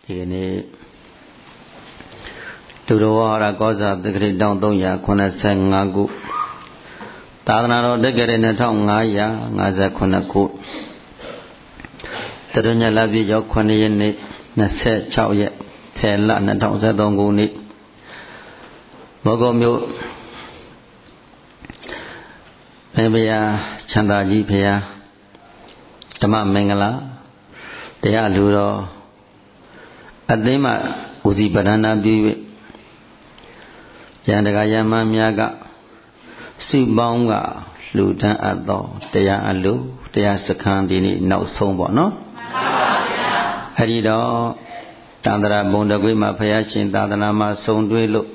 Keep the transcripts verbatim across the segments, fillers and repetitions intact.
ဒီနေ့ဒုတော်ဝါရကောဇာသက္ကရာတောင်သုံးရာခုနှစ်ဆယ်ငါးခုသာသနာတော်တက္ကရာနှစ်ထောင်ငါးရာငါးဆယ်ခုနှစ်ခုတရညလပြည့်ရောက်ခုနှစ်ရက်နေ့နှစ်ဆယ်ခြောက်ရက်ထေလနှစ်ထောင်ဆယ်သုံးခုနေ့ဘောဂုံမြို့ဘယ်ဘုရားချမ်းသာကြီးဘုရားဓမ္မမင်္ဂလာတရားလူတော်အသိမဦးစီးပဒနာပြု၍ဉာဏ်တရားယမများကစုပေါင်းကလူတန်းအပ်သောတရားအလူတရားစခန်းဒီနေ့နောက်ဆုံးပေါ့နော်မှန်ပါဗျာအဲဒီတော့တန္တရာဘုံတကွေးမှာဘုရားရှင်သာသနာမှာဆုံတွေ့လို့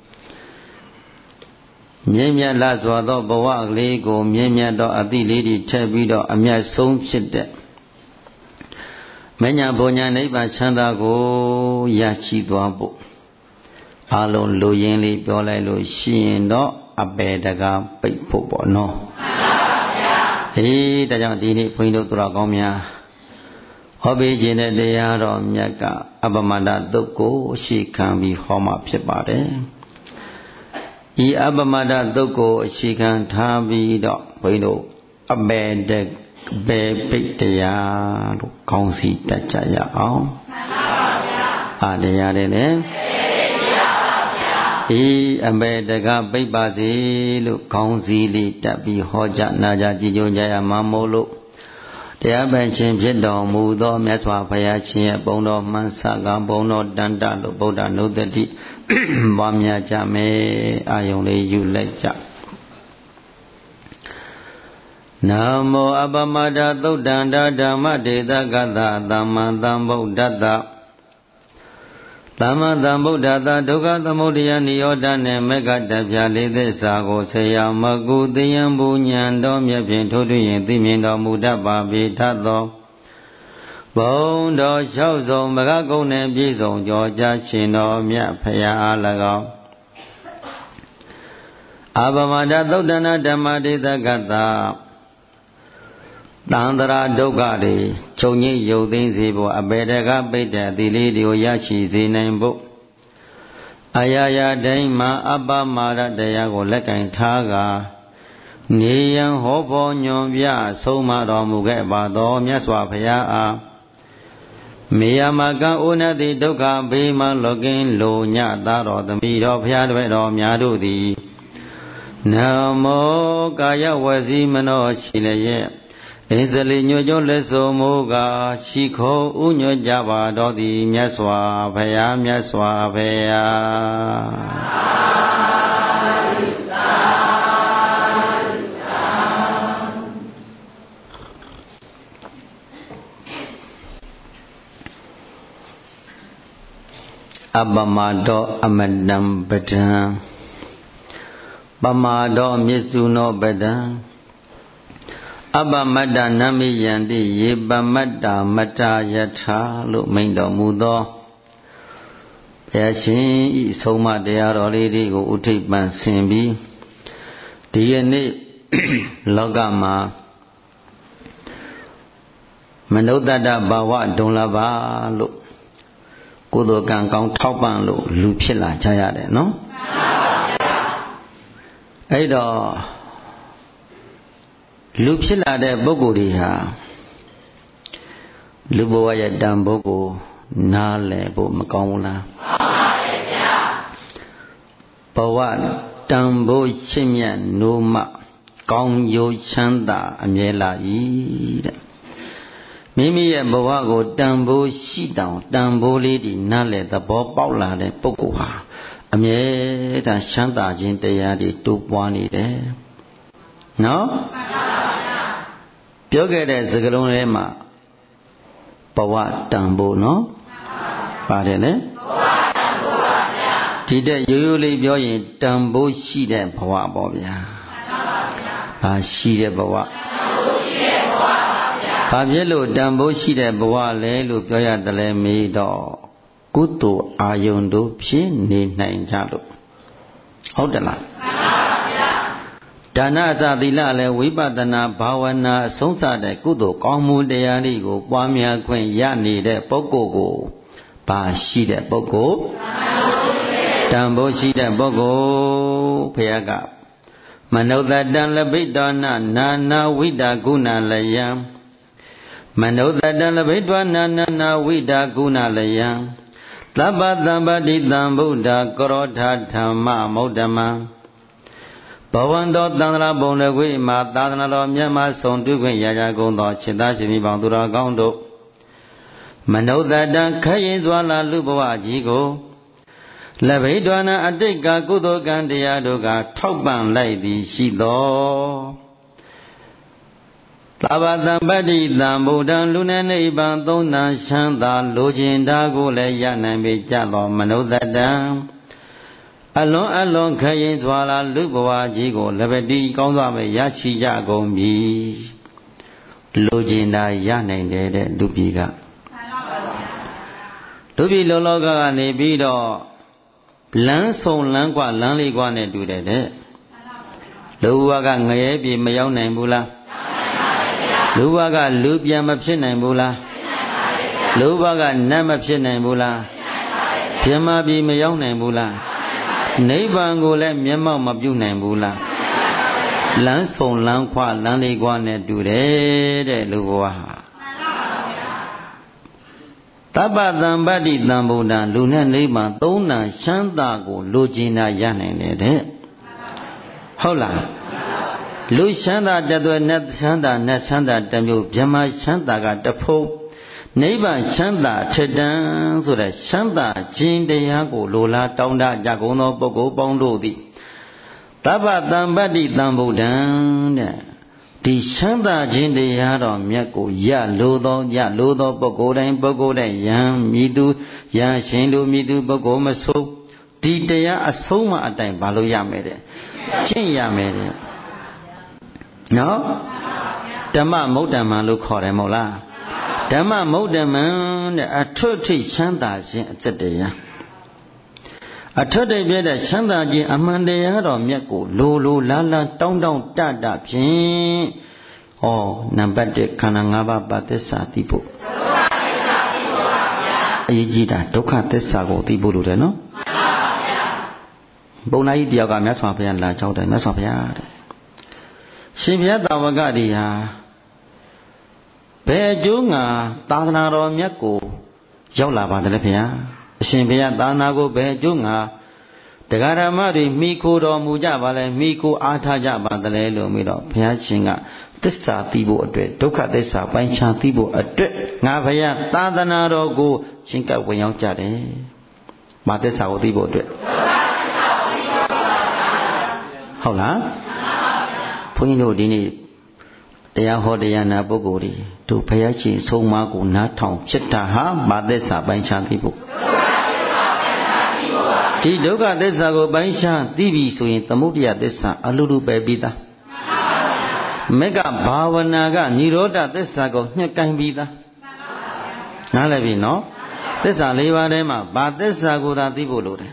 မြင့်မြတ်လာစွာသောဘဝကလေးကိုမြင့်မြတ်သောအသည့်လေးတွေထည့်ပြီးတော့အမြတ်ဆုံးဖြစ်တဲ့မညာဘုံညာနိဗ္ဗာန်ချမ်းသာကိုရရှိသွားဖို့အလုံးလူရင်းလေးပြောလိုက်လို့ရှိရင်တော့အပေတကားပိတ်ဖို့ပေါ့နော်မှန်ပါဗျာအေးဒါကြောင့်ဒီနေ့ဘုန်းကြီးတို့သူတော်ကောင်းများဟောပေးခြင်းတဲ့တရားတော်မြတ်ကအပမတ္တသုတ်ကိုရှိခံပြီးဟောမှာဖြစ်ပါတယ်ဤအပမတ္တသုတ်ကိုအရှိခံထားပြီးတော့ဘုန်းကြီးတို့အပေတဘေပိတ်တရားလို့ခေါင်းစီတတ်ကြရအောင်မှန်ပါဗျာအာတရားတဲ့လေဤအမေတကပိတ်ပါစေလို့ခေါင်းစည်းလေးတက်ပြီးဟောကြားနာကြားကြည်ညိုကြရမှာမို့လို့တရားပိုင်ခြင်းဖြစ်တော်မူသောမြတ်စွာဘုရားရှင်ရဲ့ဘုံတော်မှန်စကဘုံတော်တန်တလို့ဗုဒ္ဓနုတ္တိပွားများကြမယ်အာယုံလေးယူလိုက်ကြနမောအပမတ္တသုတ်တန္တဓမ္မဒေသကသသမ္မာသမ္ဗုဒ္ဓတ္တသမ္မာသမ္ဗုဒ္ဓတ္တဒုက္ခသမုဒယနိရောဓနှင့်မေဃတပြလေးသစ္စာကိုဆရာမကုသိယံဘူညံတော်မြတ်ဖြင့်ထိုးထွင်းရင်သိမြင်တော်မူတတ်ပါပေထသောဘုံတော်လျှောက်စုံမဂကုံနှင့်ပြည့်စုံကြောကြရှင်တော်မြတ်ဖရာအား၎င်းအပမတ္တသုတ်တနာဓမ္မဒေသကသတန္တရာဒုက္ခတွေချုပ်ငြိမ့်ရုပ်သိမ်းစေဖို့အပေတကပိတ်တဲ့ဒီလေးတွေကိုရရှိစေနိုင်ဖို့အရာရာတိုင်းမှာအပ္ပမာရတရားကိုလက်ကင်ထားကနေယံဟောဖို့ညွန်ပြဆုံးမတော်မူခဲ့ပါတော်မြတ်စွာဘုရားအားမေယမကံဥနတိဒုက္ခဘေးမှလောကင်းလိုညသားတော်သမီးတော်ဘုရားတပည့်တော်များတို့သည်နမောကာယဝစီမနောရှိလျက်ဣဇလိညွတ်ကျုံးလက်ဆိုမူကားရှိခိုးဥညွတ်ကြပါတော်သည်မြတ်စွာဘုရားမြတ်စွာဘုရားအပမတောအမတံပဒံပမာတောမြစ္စုနောပဒံအပမတ္တနမိယန္တိယေပမတ္တာမတ္တာယထာလို့မိန့်တော်မူသောဘုရားရှင်ဤဆုံးမတရားတော်လေးတွေကိုဥထိပ်ပန်ဆင်ပြီးဒီယနေ့လောကမှာမနုဿတ္တဘာဝဒုံလဘာလို့ကုသိုလ်ကံကောင်းထောက်ပံ့လို့လူဖြစ်လာကြရတယ်နော်မှန်ပါဗျာအဲ့တော့လူဖြစ်လာတဲ့ပုဂ္ဂိုလ်တွေဟာလူဘဝရဲ့တန်ဖိုးကိုနားလည်ဖို့မကောင်းဘူးလားမှန်ပါဗျာဘဝတန်ဖိုးရှင်းမြတ်နိုးမကောင်းကျိုးချမ်းသာအမြဲလာ၏တဲ့မိမိရဲ့ဘဝကိုတန်ဖိုးရှိတောင်တန်ဖိုးလေးဒီနားလည်သဘောပေါက်လာတဲ့ပုဂ္ဂိုလ်ဟာအမြဲတမ်းချမ်းသာခြင်းတရားတွေတိုးပွားနေတယ်နော်ပြောခဲ့တဲ့စကားလုံးထဲမှာဘဝတန်ဖိုးနော်ပါတယ်လေဘဝတန်ဖိုးပါဗျာဒီတဲ့ရိုးရိုးလေးပြောရင်တန်ဖိုးရှိတဲ့ဘဝပေါ့ဗျာဟာရှိတဲ့ဘဝတန်ဖိုးရှိတဲ့ဘဝပါဗျာဘာဖြစ်လို့တန်ဖိုးရှိတဲ့ဘဝလဲလို့ပြောရတယ်လဲမေးတော့ကုသိုလ်အာယုန်တို့ဖြစ်နေနိုင်ကြလို့ဟုတ်တယ်လားဒါနအစသီလလည်းဝိပဿနာဘာဝနာအဆုံးစတဲ့ကုသိုလ်ကောင်းမှုတရားတွေကိုပွားများခွင့်ရနေတဲ့ပုဂ္ဂိုလ်ကိုဘပါရှိတဲ့ပုဂ္ဂိုလ်တန်ဖိုးရှိတဲ့ပုဂ္ဂိုလ်ဘုရားကမနုဿတံလဘိတောနာနာနာဝိတာကုဏလယံမနုဿတံလဘိတောနာနာနာဝိတာကုဏလယံသဗ္ဗတံပတိတံဗုဒ္ဓကရောဓဓမ္မမௌဒ္ဓမံဘဝန္တောသန္တရာဘုံလကွေမှာသာသနာတော်မြတ်မဆုံးတွေ့ခွင့်ရကြကုန်သောခြေသားရှင်မိပေါင်းသူတော်ကောင်းတို့မနုဿတံခရင်စွာလာလူဘဝကြီးကိုလဘိဒဝနာအတိတ်ကကုသိုလ်ကံတရားတို့ကထောက်ပံ့လိုက်သည်ရှိသောသဗ္ဗတံပတ္တိတံဗုဒ္ဓံလူနဲ့နိဗ္ဗာန်သုံးသံချမ်းသာလိုချင်တာကိုလည်းရနိုင်ပေကြသောမနုဿတံအလွန်အလွန်ခရင်စွာလာလူဘဝကြီးကိုလဘတိကောင်းစွာမဲ့ရရှိကြကုန်ပြီလိုချင်တာရနိုင်တယ်တဲ့လူပြည်ကလူပြည်လောလောကကနေပြီးတော့လမ်းဆုံးလမ်းกว่าလမ်းလေးกว่าနဲ့တူတယ်တဲ့လူဘဝကငရဲပြေမရောက်နိုင်ဘူးလားလူဘဝကလူပြန်မဖြစ်နိုင်ဘူးလားလူဘဝကနတ်မဖြစ်နိုင်ဘူးလားပြမပြေမရောက်နိုင်ဘူးလားနိဗ္ဗာန်ကိုလည်းမျက်မှောက်မပြုနိုင်ဘူးလားလမ်းဆုံးလမ်းခွလမ်းလေးกว่าနဲ့တူတယ်တဲ့လူဘဝဟာသဗ္ဗတံပတ္တိတံဗုဒ္ဓံလူနဲ့နိဗ္ဗာန်သုံးဏချမ်းသာကိုလိုချင်တာရနိုင်တယ်တဲ့ဟုတ်လားလူချမ်းသာတသွဲနတ်ချမ်းသာနတ်ချမ်းသာတစ်မျိုးဗြဟ္မာချမ်းသာကတစ်ဖုံးနိဗ္ဗာန်ချမ်းသာထက်တန်းဆိုတဲ့ချမ်းသာခြင်းတရားကိုလိုလားတောင်းတကြကုန်သောပုဂ္ဂိုလ်ပေါင်းတို့သည်သဗ္ဗတံပတ္တိတံဗုဒ္ဓံတဲ့ဒီချမ်းသာခြင်းတရားတော်မြတ်ကိုရလိုသောရလိုသောပုဂ္ဂိုလ်တိုင်းပုဂ္ဂိုလ်တိုင်းယံမြည်သူယံရှင်လူမြည်သူပုဂ္ဂိုလ်မဆိုးဒီတရားအဆုံးမအတိုင်းဘာလို့ရမယ်တဲ့ကျင့်ရမယ်တဲ့နော်ဓမ္မမုဒ္ဓမံလို့ခေါ်တယ်မဟုတ်လားဓမ္မမုဒ္ဓမံတဲ့အထွတ်ထိပ်ချမ်းသာခြင်းအကျက်တရားအထွတ်ထိပ်ပြတဲ့ချမ်းသာခြင်းအမှန်တရားတော်မြတ်ကိုလိုလိုလားလားတောင်းတောင်းတတဖြင့်ဩနံပါတ်တစ်ခန္ဓာ၅ပါးပါသစ္စာသိဖို့အရေးကြီးတာဒုက္ခသစ္စာကိုသိဖို့လိုတယ်နော်ပုံနာကြီးတယောက်ကမြတ်စွာဘုရားလာကြောက်တယ်မြတ်စွာဘုရားတဲ့ရှင်ဘုရားတာဝကတွေဟာဘယ်အကျိုးငါသာသနာတော်မြတ်ကိုရောက်လာပါတယ်လေဘုရားအရှင်ဘုရားသာသနာကိုဘယ်အကျိုးငါတရားဓမ္မတွေမိခိုတော်မူကြပါလဲမိခိုအားထားကြပါသလဲလို့ပြီးတော့ဘုရားရှင်ကသစ္စာသိဖို့အတွက်ဒုက္ခသစ္စာပိုင်းခြားသိဖို့အတွက်ငါဘုရားသာသနာတော်ကိုရှင်းကပ်ဝင်ရောက်ကြတယ်။မာသစ္စာကိုသိဖို့အတွက်ဟုတ်လားဘုန်းကြီးတို့ဒီနေ့တရားဟောတရားနာပုဂ္ဂိုလ်တွေတို့ဘုရားရှင်ဆုံးမကိုနားထောင်ဖြစ်တာဟာမာသစ္စာပိုင်းခြားသိဖို့ဒီဒုက္ခသစ္စာကိုပိုင်းခြားသိပြီဆိုရင်သမုဒယသစ္စာအလိုလိုပဲပြီးသားမေကဘာဝနာကនិရောဓသစ္စာကိုညှက်ကိုင်းပြီးသားနားလည်ပြီနော်သစ္စာ၄ပါးထဲမှာဘာသစ္စာကိုသာသိဖို့လိုတယ်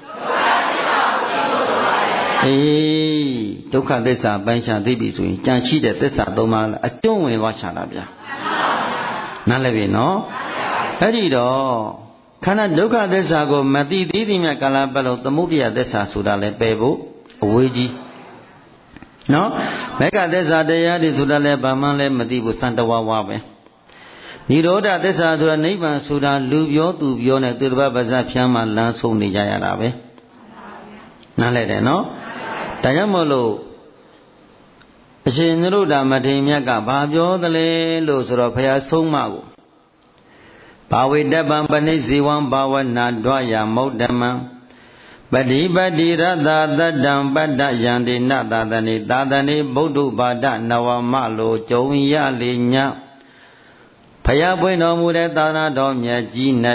အေးဒုက္ခသစ္စာပိုင်းခြားသိပြီဆိုရင်ကြံရှိတဲ့သစ္စာ၃ပါးအကျုံးဝင်သွားချတာဗျာနားလည်ပြီနော်အဲ့ဒီတော့ခန္ဓာဒုက္ခသစ္စာကိုမသိသေးသည်မြတ်ကာလပတ်လုံးသမုဒယသစ္စာဆိုတာလည်းပယ်ဖို့အဝေးကြီးနော်မေဃသစ္စာတရားတွေဆိုတာလည်းဘာမှလည်းမသိဘူးစံတဝါဝါပဲនិရောဓသစ္စာဆိုတာနိဗ္ဗာန်ဆိုတာလူပြောသူပြောနဲ့သူတစ်ပါးပါးစပ်ဖြန်းမှလမ်းဆုံးနေကြရတာပဲနားလဲတယ်နော်ဒါကြောင့်မို့လို့အရှင်နုဒ္ဓမထေရမြတ်ကဘာပြောသလဲလို့ဆိုတော့ဘုရားဆုံးမကိုဘာဝိတ္တပံပဏိဇေဝံဘာဝနာဒွာယမௌဒ္ဓမံပတိပတိရတ္တသတ္တံပတ္တယံတိနသာသနေသာသနေဗုဒ္ဓဘာဒနဝမလိုကြုံရလေညဘုရားပွင့်တော်မူတဲ့သာသနာတော်မြတ်ကြီး၌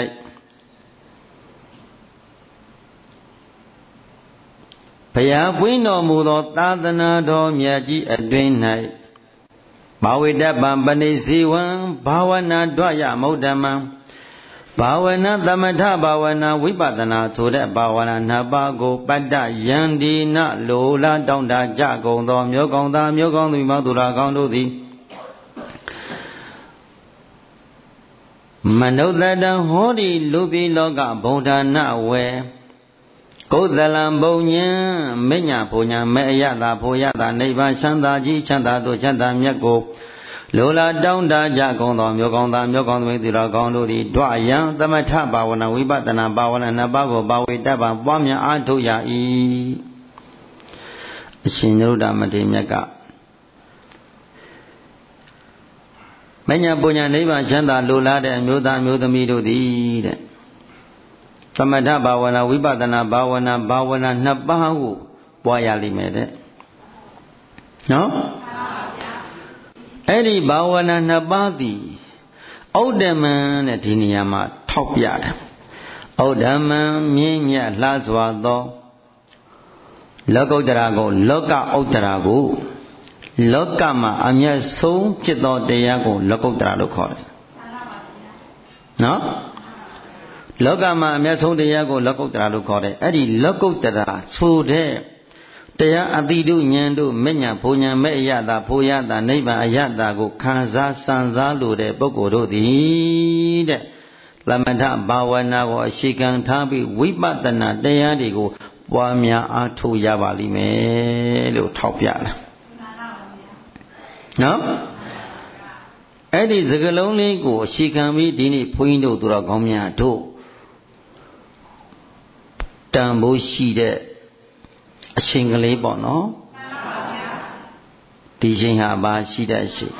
ဘုရားပွင့်တော်မူသောသာသနာတော်မြတ်ကြီးအတွင်း၌ဘာဝိတ္တပံပဏိဇေဝံဘာဝနာဒွာယမௌဒ္ဓမံဘာဝနာသမထဘာဝနာဝိပဿနာဆိုတဲ့ဘာဝနာနှစ်ပါးကိုပတ္တယံဒီနလိုလားတောင်းတကြကုန်သောမျိုးကောင်းသားမျိုးကောင်းသူမောသူတော်ကောင်းတို့သည်မနုဿတံဟောဒီလူပိလောကဗုဒ္ဓနာဝေကုသလံဘုံညံမညဘုံညာမေအယတာဘုယတာနိဗ္ဗာန်ချမ်းသာကြီးချမ်းသာတို့ချမ်းသာမြတ်ကိုလိုလားတောင်းတကြကုန်သောမျိုးကောင်းသားမျိုးကောင်းသမီးသူတော်ကောင်းတို့သည်တွယံသမထဘာဝနာဝိပဿနာဘာဝနာနှစ်ပါးကိုဘာဝေတ္တပါပွားများအားထုတ်ရ၏အရှင်နုဒ္ဓမထေရမြတ်ကမညာပညာနိဗ္ဗာန်ချမ်းသာလိုလားတဲ့အမျိုးသားမျိုးသမီးတို့သည်တဲ့သမထဘာဝနာဝိပဿနာဘာဝနာဘာဝနာနှစ်ပါးကိုပွားရလိမ့်မယ်တဲ့နော်အဲ့ဒီဘာဝနာနှစ်ပါးသည်ဩဒ္ဓမံတဲ့ဒီနေရာမှာထောက်ပြတယ်ဩဒ္ဓမံမြင့်မြတ်လှစွာသောလောကုတ္တရာကိုလောကဥတ္တရာကိုလောကမှာအမျက်ဆုံးဖြစ်သောတရားကိုလောကုတ္တရာလို့ခေါ်တယ်နော်လောကမှာအမျက်ဆုံးတရားကိုလောကုတ္တရာလို့ခေါ်တယ်အဲ့ဒီလောကုတ္တရာဆိုတဲ့တရားအတိတုဉာဏ်တို့မဉ္ဇဏ်ဘုံဉာဏ်မဲ့အယတာဘုယတာနိဗ္ဗာန်အယတာကိုခံစားစံစားလို့တဲ့ပုဂ္ဂိုလ်တို့သည်တဲ့သမထဘာဝနာကိုအရှိခံထားပြီးဝိပဿနာတရားတွေကိုပွားများအားထုတ်ရပါလိမ့်မယ်လို့ထောက်ပြတာနော်အဲ့ဒီစကားလုံးလေးကိုအရှိခံပြီးဒီနေ့ဘုန်းကြီးတို့သူတော်ကောင်းများတို့တန်ဖိုးရှိတဲ့အချိန်ကလေးပေါ့နော်ဒီချိန်ဟာဘာရှိတဲ့အချိန်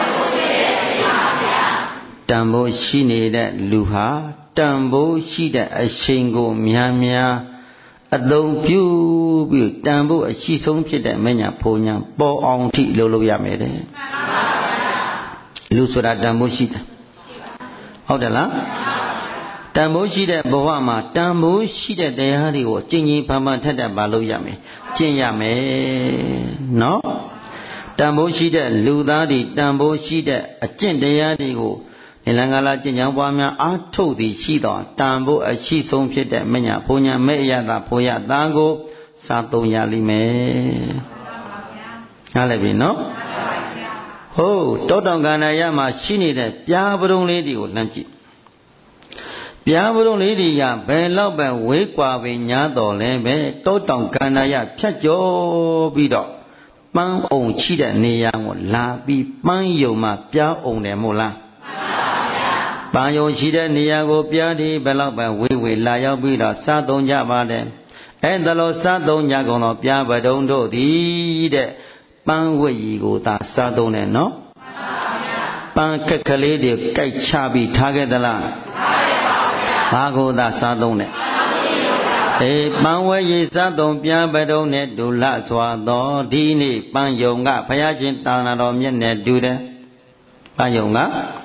တန်ဖိုးရှိနေတဲ့လူဟာတန်ဖိုးရှိတဲ့အချိန်ကိုများများအသုံးပြုပြီးတန်ဖိုးအရှိဆုံးဖြစ်တဲ့မညာဘုံညာပေါ်အောင်ထိလုပ်လို့ရမယ်တဲ့လူဆိုတာတန်ဖိုးရှိတယ်ဟုတ်တယ်လားတန်ဖိုးရှိတဲ့ဘဝမှာတန်ဖိုးရှိတဲ့တရားတွေကိုကျင့်ကြံဖန်ဖန်ထက်ထက်ပါလို့ရမယ်ကျင့်ရမယ်နော်တန်ဖိုးရှိတဲ့လူသားတွေတန်ဖိုးရှိတဲ့အကျင့်တရားတွေကိုနိလင်္ကာလာကျင့်ကြံပွားများအားထုတ်သည်ရှိသောတန်ဖိုးအရှိဆုံးဖြစ်တဲ့မညာဘုံညာမဲ့အယတာဘုယတာကိုစာသုံးရလိမ့်မယ်နားလည်ပြီနော်ဟုတ်တောတောင်ကန္နာယမှာရှိနေတဲ့ပြားပရုံလေးတွေကိုလှမ်းကြည့်ပြားပရုံလေးတွေကဘယ်တော့ပဲဝေးကွာပင်ညာတော်လဲပဲတောတောင်ကန္နာယဖြတ်ကျော်ပြီးတော့ပန်းအောင်ချိတဲ့နေရာကိုလာပြီးပန်းယုံမှာပြားအောင်တယ်မို့လားပန်းယုံရှိတဲ့နေရာကိုပြားဒီဘယ်တော့ပဲဝေးဝေးလာရောက်ပြီးတော့စားသုံးကြပါတယ်အဲ့ဒါလို့စားသုံးကြကုန်တော့ပြားပဒုံတို့သည်တဲ့ပန်းဝတ်ရီကိုသာစားသုံးတယ်နော်ပန်းခက်ကလေးတွေကြိုက်ချပြီးထားခဲ့သလားဘာကိုသာစားသုံးတယ်အေးပန်းဝတ်ရီစားသုံးပြားပဒုံနဲ့ဒုလစွာသောဒီနေ့ပန်းယုံကဘုရားရှင်သာသနာတော်မြတ်နဲ့တူတယ်ပန်းယုံက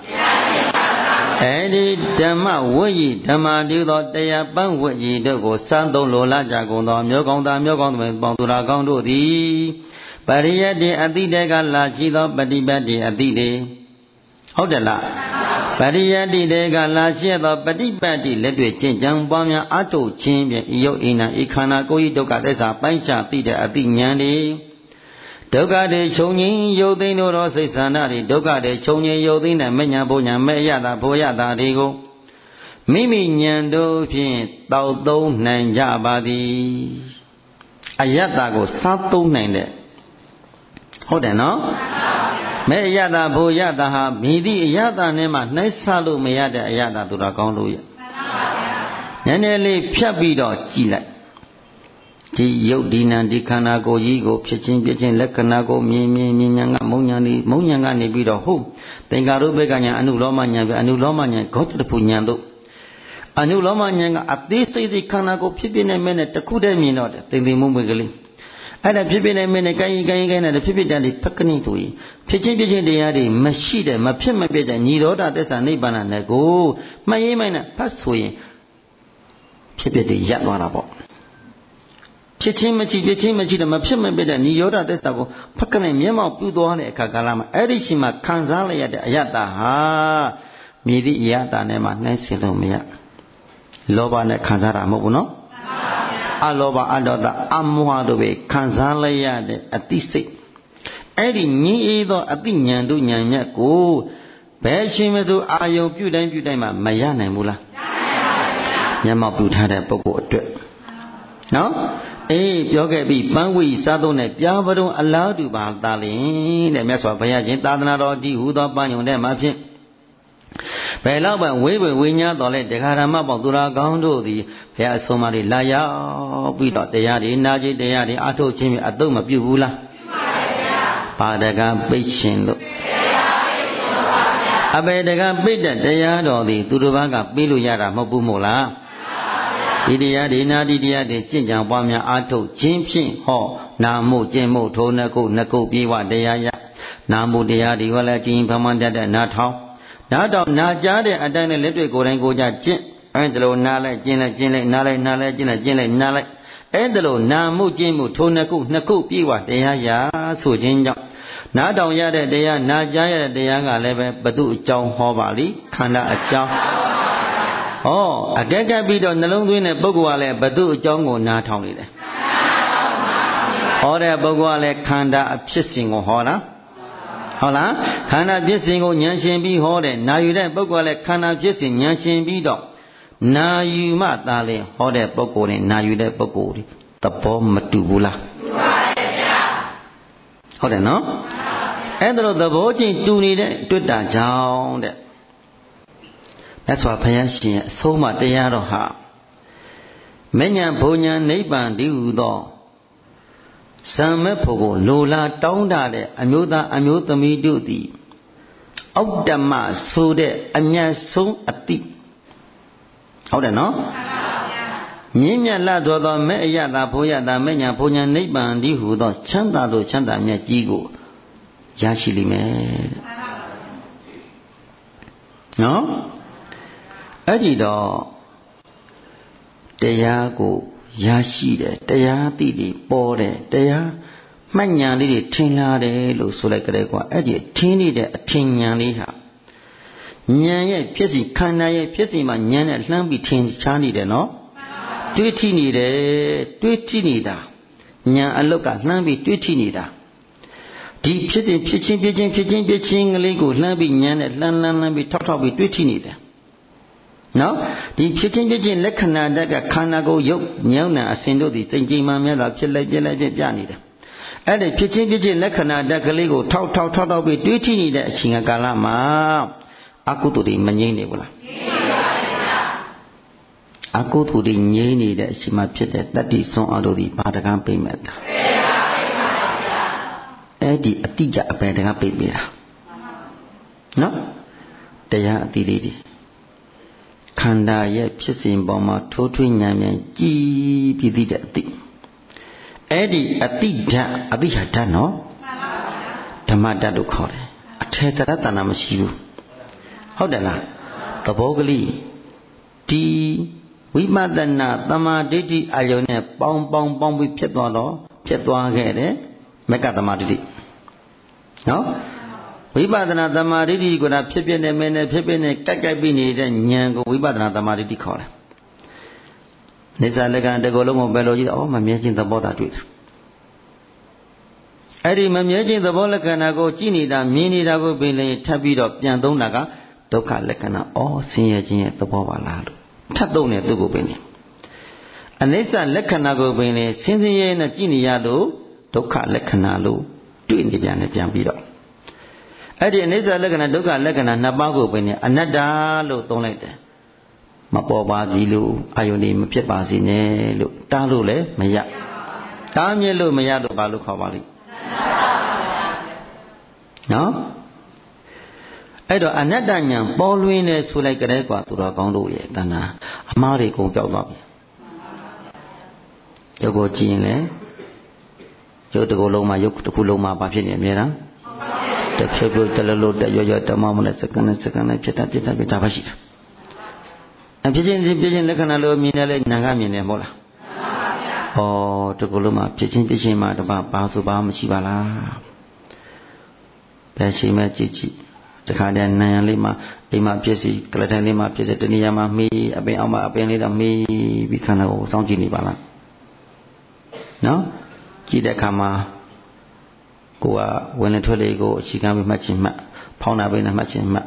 အဲ့ဒီဓမ္မဝတ်ရီဓမ္မာတူသောတရားပန်းဝတ်ရီတို့ကိုစားသုံးလိုလားကြကုန်သောမျိုးကောင်းသားမျိုးကောင်းသမီးပေါင်းသူတော်ကောင်းတို့သည်ပရိယတ္တိအတိတေကလာရှိသောပฏิပတ်တိအတိတေဟုတ်တယ်လားပရိယတ္တိတေကလာရှိသောပฏิပတ်တိလက်တွေ့ကျင့်ကြံပွားများအထုတ်ခြင်းဖြင့်ဤယုတ်အိနာဤခန္ဓာကိုယ်ဤဒုက္ခသစ္စာပိုင်းခြားသိတဲ့အတိဉာဏ်တွေဒုက္ခတွေချုပ်ငြိမ်းယုတ်သိမ်းတို့သောစိတ်ဆန္ဒတွေဒုက္ခတွေချုပ်ငြိမ်းယုတ်သိမ်းတဲ့မညာဘုံညာမဲ့ရတာဘောရတာတွေကိုမိမိဉာဏ်တို့ဖြင့်တောက်သုံးနိုင်ကြပါသည်အယတ္တကိုစားသုံးနိုင်တဲ့ဟုတ်တယ်နော်မဲ့အယတ္တဘုယတဟာမိသည့်အယတ္တနဲ့မှနှိုက်ဆလို့မရတဲ့အယတ္တသူတော်ကောင်းလို့ရနည်းနည်းလေးဖြတ်ပြီးတော့ကြည့်လိုက်ဒီယုတ်ဒီနံဒီခန္ဓာကိုယ်ကြီးကိုဖြစ်ချင်းပြချင်းလက္ခဏာကိုမြင်မြင်မြင်ညာကမုံညာနေမုံညာကနေပြီးတော့ဟုတ်သင်္ကာရုပ္ပကညာအနုလောမညာပြအနုလောမညာဂေါတတဖူညာတို့အနုလောမညာကအသေးစိတ်စိတ်ခန္ဓာကိုဖြစ်ဖြစ်နေမဲ့နဲ့တခုတည်းမြင်တော့တယ်သိမ့်သိမ့်မုံမွေကလေးအဲ့ဒါဖြစ်ဖြစ်နေမဲ့နဲ့ကိုင်းကိုင်းကိုင်းနဲ့ဖြစ်ဖြစ်တဲ့ဖက်ကနိတူကြီးဖြစ်ချင်းပြချင်းတရားတွေမရှိတဲ့မဖြစ်မပြတဲ့ညီတော်တာသစ္စာနိဗ္ဗာန်နဲ့ကိုမှတ်ရင်းမိုင်းနဲ့ဖတ်ဆိုရင်ဖြစ်ဖြစ်တွေရပ်သွားတာပေါ့ဖြစ်ချင်းမကြည့်ဖြစ်ချင်းမကြည့်တယ်မဖြစ်မပြတဲ့ညီရောဓသစ္စာကိုဖက်ကနေမျက်မှောက်ပြုသွားတဲ့အခါကာလမှာအဲ့ဒီရှိမှခံစားလိုက်ရတဲ့အယတ္တဟာမြည်သည့်အယတ္တနဲ့မှနှိုင်းစင်လို့မရလောဘနဲ့ခံစားတာမဟုတ်ဘူးနော်အလောဘအဒေါသအမောဟတို့ပဲခံစားလိုက်ရတဲ့အတိစိတ်အဲ့ဒီငြင်းအေးသောအတိညာဏ်တို့ဉာဏ်မြတ်ကိုဘယ်ရှင်မသူအာယုံပြုတိုင်းပြုတိုင်းမှာမရနိုင်ဘူးလားမျက်မှောက်ပြုထားတဲ့ပုဂ္ဂိုလ်အတွက်နော်အေးပြောခဲ့ပြီပန်းဝီစားသုံးတဲ့ပြားပရုံအလားတူပါသားလင်တဲ့မြတ်စွာဘုရားရှင်သာသနာတော်ဒီဟူသောပန်းညုံတဲ့မှာဖြင့်ဘယ်တော့မှဝေးဝေဝိညာတော်လဲတရားဓမ္မပေါင်းသူတော်ကောင်းတို့သည်ဘုရားအဆုံးအမတွေလာရောက်ပြီးတော့တရားတွေနာကျင်တရားတွေအထုတ်ခြင်းအတုမပြုဘူးလားပြုပါဗျာပါဒကပိတ်ရှင်လို့အဘေတကပိတ်တဲ့တရားတော်သည်သူတို့ဘာကပြီးလို့ရတာမဟုတ်ဘူးမို့လားဒီတရားဒီနာဒီတရားတွေကျင့်ကြံပွားများအားထုတ်ခြင်းဖြင့်ဟောနာမှုကျင့်မှုထိုးနှကုနှကုပြေဝတရားရနာမှုတရားဒီဟောလည်းကျင့်ဗမန်တတ်တဲ့နာထောင်းနာတော့နာကြားတဲ့အတိုင်းနဲ့လက်တွေ့ကိုယ်တိုင်ကိုယ်ကြကျင့်အဲဒီလိုနာလိုက်ကျင့်လိုက်ကျင့်လိုက်နာလိုက်နာလိုက်ကျင့်လိုက်ကျင့်လိုက်နာလိုက်အဲဒီလိုနာမှုကျင့်မှုထိုးနှကုနှကုပြေဝတရားရဆိုခြင်းကြောင့်နားတောင်ရတဲ့တရားနာကြားရတဲ့တရားကလည်းပဲဘု து အကြောင်းဟောပါလိခန္ဓာအကြောင်းဟောအကဲကပ်ပြီးတော့နှလုံးသွင်းတဲ့ပုဂ္ဂိုလ်ကလည်းဘု து အကြောင်းကိုနားထောင်နေတယ်ဟောတဲ့ပုဂ္ဂိုလ်ကလည်းခန္ဓာအဖြစ်စဉ်ကိုဟောတာဟုတ်လားခန္ဓာဖြစ်စဉ်ကိုဉာဏ်ရှင်ပြီးဟောတယ်နာယူတဲ့ပုဂ္ဂိုလ်ကလည်းခန္ဓာဖြစ်စဉ်ဉာဏ်ရှင်ပြီးတော့နာယူမှသာလေဟောတဲ့ပုဂ္ဂိုလ်နဲ့နာယူတဲ့ပုဂ္ဂိုလ်ဒီသဘောမတူဘူးလားတူပါတယ်ဗျာဟုတ်တယ်နော်အဲ့ဒါလိုသဘောချင်းတူနေတဲ့တွေ့တာကြောင့်တဲ့မြတ်စွာဘုရားရှင်ရဲ့အဆုံးအမတရားတော်ဟာမဉ္ဇဉ်ဘုံညာနိဗ္ဗာန်တည်းဟူသောဇံမဲ့ဖို့ကိုလိုလားတောင်းတတဲ့အမျိုးသားအမျိုးသမီးတို့သည်အောက်တမဆိုတဲ့အမြတ်ဆုံးအတိဟုတ်တယ်နော်မြင့်မြတ်လာတော်သောမဲ့အယတာဘုရားတာမဉ္ဇဉ်ဘုံညာနိဗ္ဗာန်တည်းဟူသောချမ်းသာလို့ချမ်းသာမြတ်ကြီးကိုရရှိလိမ့်မယ်တဲ့နော်အဲ့ဒီတော့တရားကိုရရှိတယ်တရားသိတွေပေါ်တယ်တရားမှတ်ဉာဏ်လေးတွေထင်လာတယ်လို့ဆိုလိုက်ကြတယ်ကွာအဲ့ဒီထင်းနေတဲ့အထင်ဉာဏ်လေးဟာဉာဏ်ရဲ့ဖြစ်စီခန္ဓာရဲ့ဖြစ်စီမှာဉာဏ်နဲ့လှမ်းပြီးထင်ရှားနေတယ်နော်တွေးထိနေတယ်တွေးထိနေတာဉာဏ်အလုတ်ကလှမ်းပြီးတွေးထိနေတာဒီဖြစ်စဉ်ဖြစ်ချင်းဖြစ်ချင်းဖြစ်ချင်းဖြစ်ချင်းကလေးကိုလှမ်းပြီးညမ်းနဲ့လှမ်းလှမ်းလှမ်းပြီးထောက်ထောက်ပြီးတွေးထိနေတယ်နော်ဒီဖြစ်ချင်းဖြစ်ချင်းလက္ခဏာတက်ကခန္ဓာကိုယ်ရုပ်ညောင်းနာအစဉ်တို့သည်စိတ်ကြည်မှများတာဖြစ်လိုက်ပြလိုက်ပြပြနေတယ်အဲ့ဒီဖြစ်ချင်းဖြစ်ချင်းလက္ခဏာတက်ကလေးကိုထောက်ထောက်ထောက်ထောက်ပြီးတွေးထိနေတဲ့အချိန်ကာလမှာအကုသိုလ်တွေမငြိမ့်နေဘူးလားငြိမ့်ပါဘူးဗျာအကုသိုလ်တွေငြိမ့်နေတဲ့အချိန်မှာဖြစ်တဲ့တတ္တိဆုံးအတို့သည်ဘာတကံပိမဲ့တာအဲ့ဒီအတိကြအပယ်တကပိတ်ပေးတာနော်တရားအတိလေးတွေခန္ဓာရဲ့ဖြစ်စဉ်ပေါ်မှာထိုးထွင်းဉာဏ်မြန်ကြည်ပြီးသိတဲ့အတိအဲ့ဒီအတိဓာတ်အတိဟာဓာတ်နော်ဓမ္မဓာတ်လို့ခေါ်တယ်အထေတရတနာမရှိဘူးဟုတ်တယ်လားသဘောကလေးဒီဝိပဿနာသမာဓိဋ္ဌိအယုံနဲ့ပေါင်းပေါင်းပေါင်းပြီးဖြစ်သွားတော့ဖြစ်သွားခဲ့တယ်မက္ကသမာဓိဋ္ဌိနော်ဝိပဿနာသမာဓိဋ္ဌိကဖြစ်ဖြစ်နေမယ်နဲ့ဖြစ်ဖြစ်နေကြိုက်ကြိုက်ပြီးနေတဲ့ဉာဏ်ကိုဝိပဿနာသမာဓိဋ္ဌိခေါ်တယ်။နိစ္စလက္ခဏာတကောလုံးကိုပဲလို့ကြည့်အော်မမြဲခြင်းသဘောသာတွေ့တယ်။အဲ့ဒီမမြဲခြင်းသဘောလက္ခဏာကိုကြည့်နေတာမြင်နေတာကိုပင်လေထပ်ပြီးတော့ပြန်သုံးတာကဒုက္ခလက္ခဏာအော်ဆင်းရဲခြင်းရဲ့သဘောပါလားလို့ထပ်သုံးတယ်သူ့ကိုပင်လေအနိစ္စလက္ခဏာကိုပင်လေဆင်းရဲနဲ့ကြည့်နေရလို့ဒုက္ခလက္ခဏာလို့တွေ့နေပြန်တယ်ပြန်ပြီးတော့အဲ့ဒီအနိစ္စလက္ခဏာဒုက္ခလက္ခဏာနှစ်ပါးကိုပင်အနတ္တလို့သုံးလိုက်တယ်မပေါ်ပါစီလို့အာယုန်တွေမဖြစ်ပါစေနဲ့လို့တားလို့လည်းမရတားမြစ်လို့မရလို့ဘာလို့ခေါ်ပါလိမ့်နော်အဲ့တော့အနတ္တဉာဏ်ပေါ်လွင်နေဆိုလိုက်ကြတဲ့ကွာသူတော်ကောင်းတို့ရဲ့တဏ္ဍာအမှားတွေကုန်ပြောက်သွားပြီရုပ်ကိုကြည့်ရင်လည်းရုပ်တစ်ခုလုံးမှာရုပ်တစ်ခုလုံးမှာဘာဖြစ်နေအများလားတဖြည်းဖြည်းတလလို့တရွရွတမမနဲ့စက္ကန့်နဲ့စက္ကန့်နဲ့ဖြစ်တာဖြစ်တာဖြစ်တာပါရှိတယ်အဖြစ်ချင်းဖြစ်ချင်းလက္ခဏာလို့မြင်တယ်လေနာကမြင်တယ်မဟုတ်လားမှန်ပါဗျာဩတစ်ခုလုံးမှာဖြစ်ချင်းဖြစ်ချင်းမှာတပါဘာဆိုဘာမရှိပါလားဘယ်ချိန်မှကြည့်ကြည့်တခါတည်းနာယံလေးမှာအိမ်မှာဖြစ်စီကလထိုင်လေးမှာဖြစ်တဲ့တဏှာမှာမေးအပင်အောင်မှာအပင်လေးတော့မေးပြီးခန္ဓာကိုစောင့်ကြည့်နေပါလားနော်ကြည့်တဲ့အခါမှာကိုကဝင်လေထွက်လေကိုအခြေခံပြီးမှတ်ခြင်းမှတ်ဖောင်းတာပဲနဲ့မှတ်ခြင်းမှတ်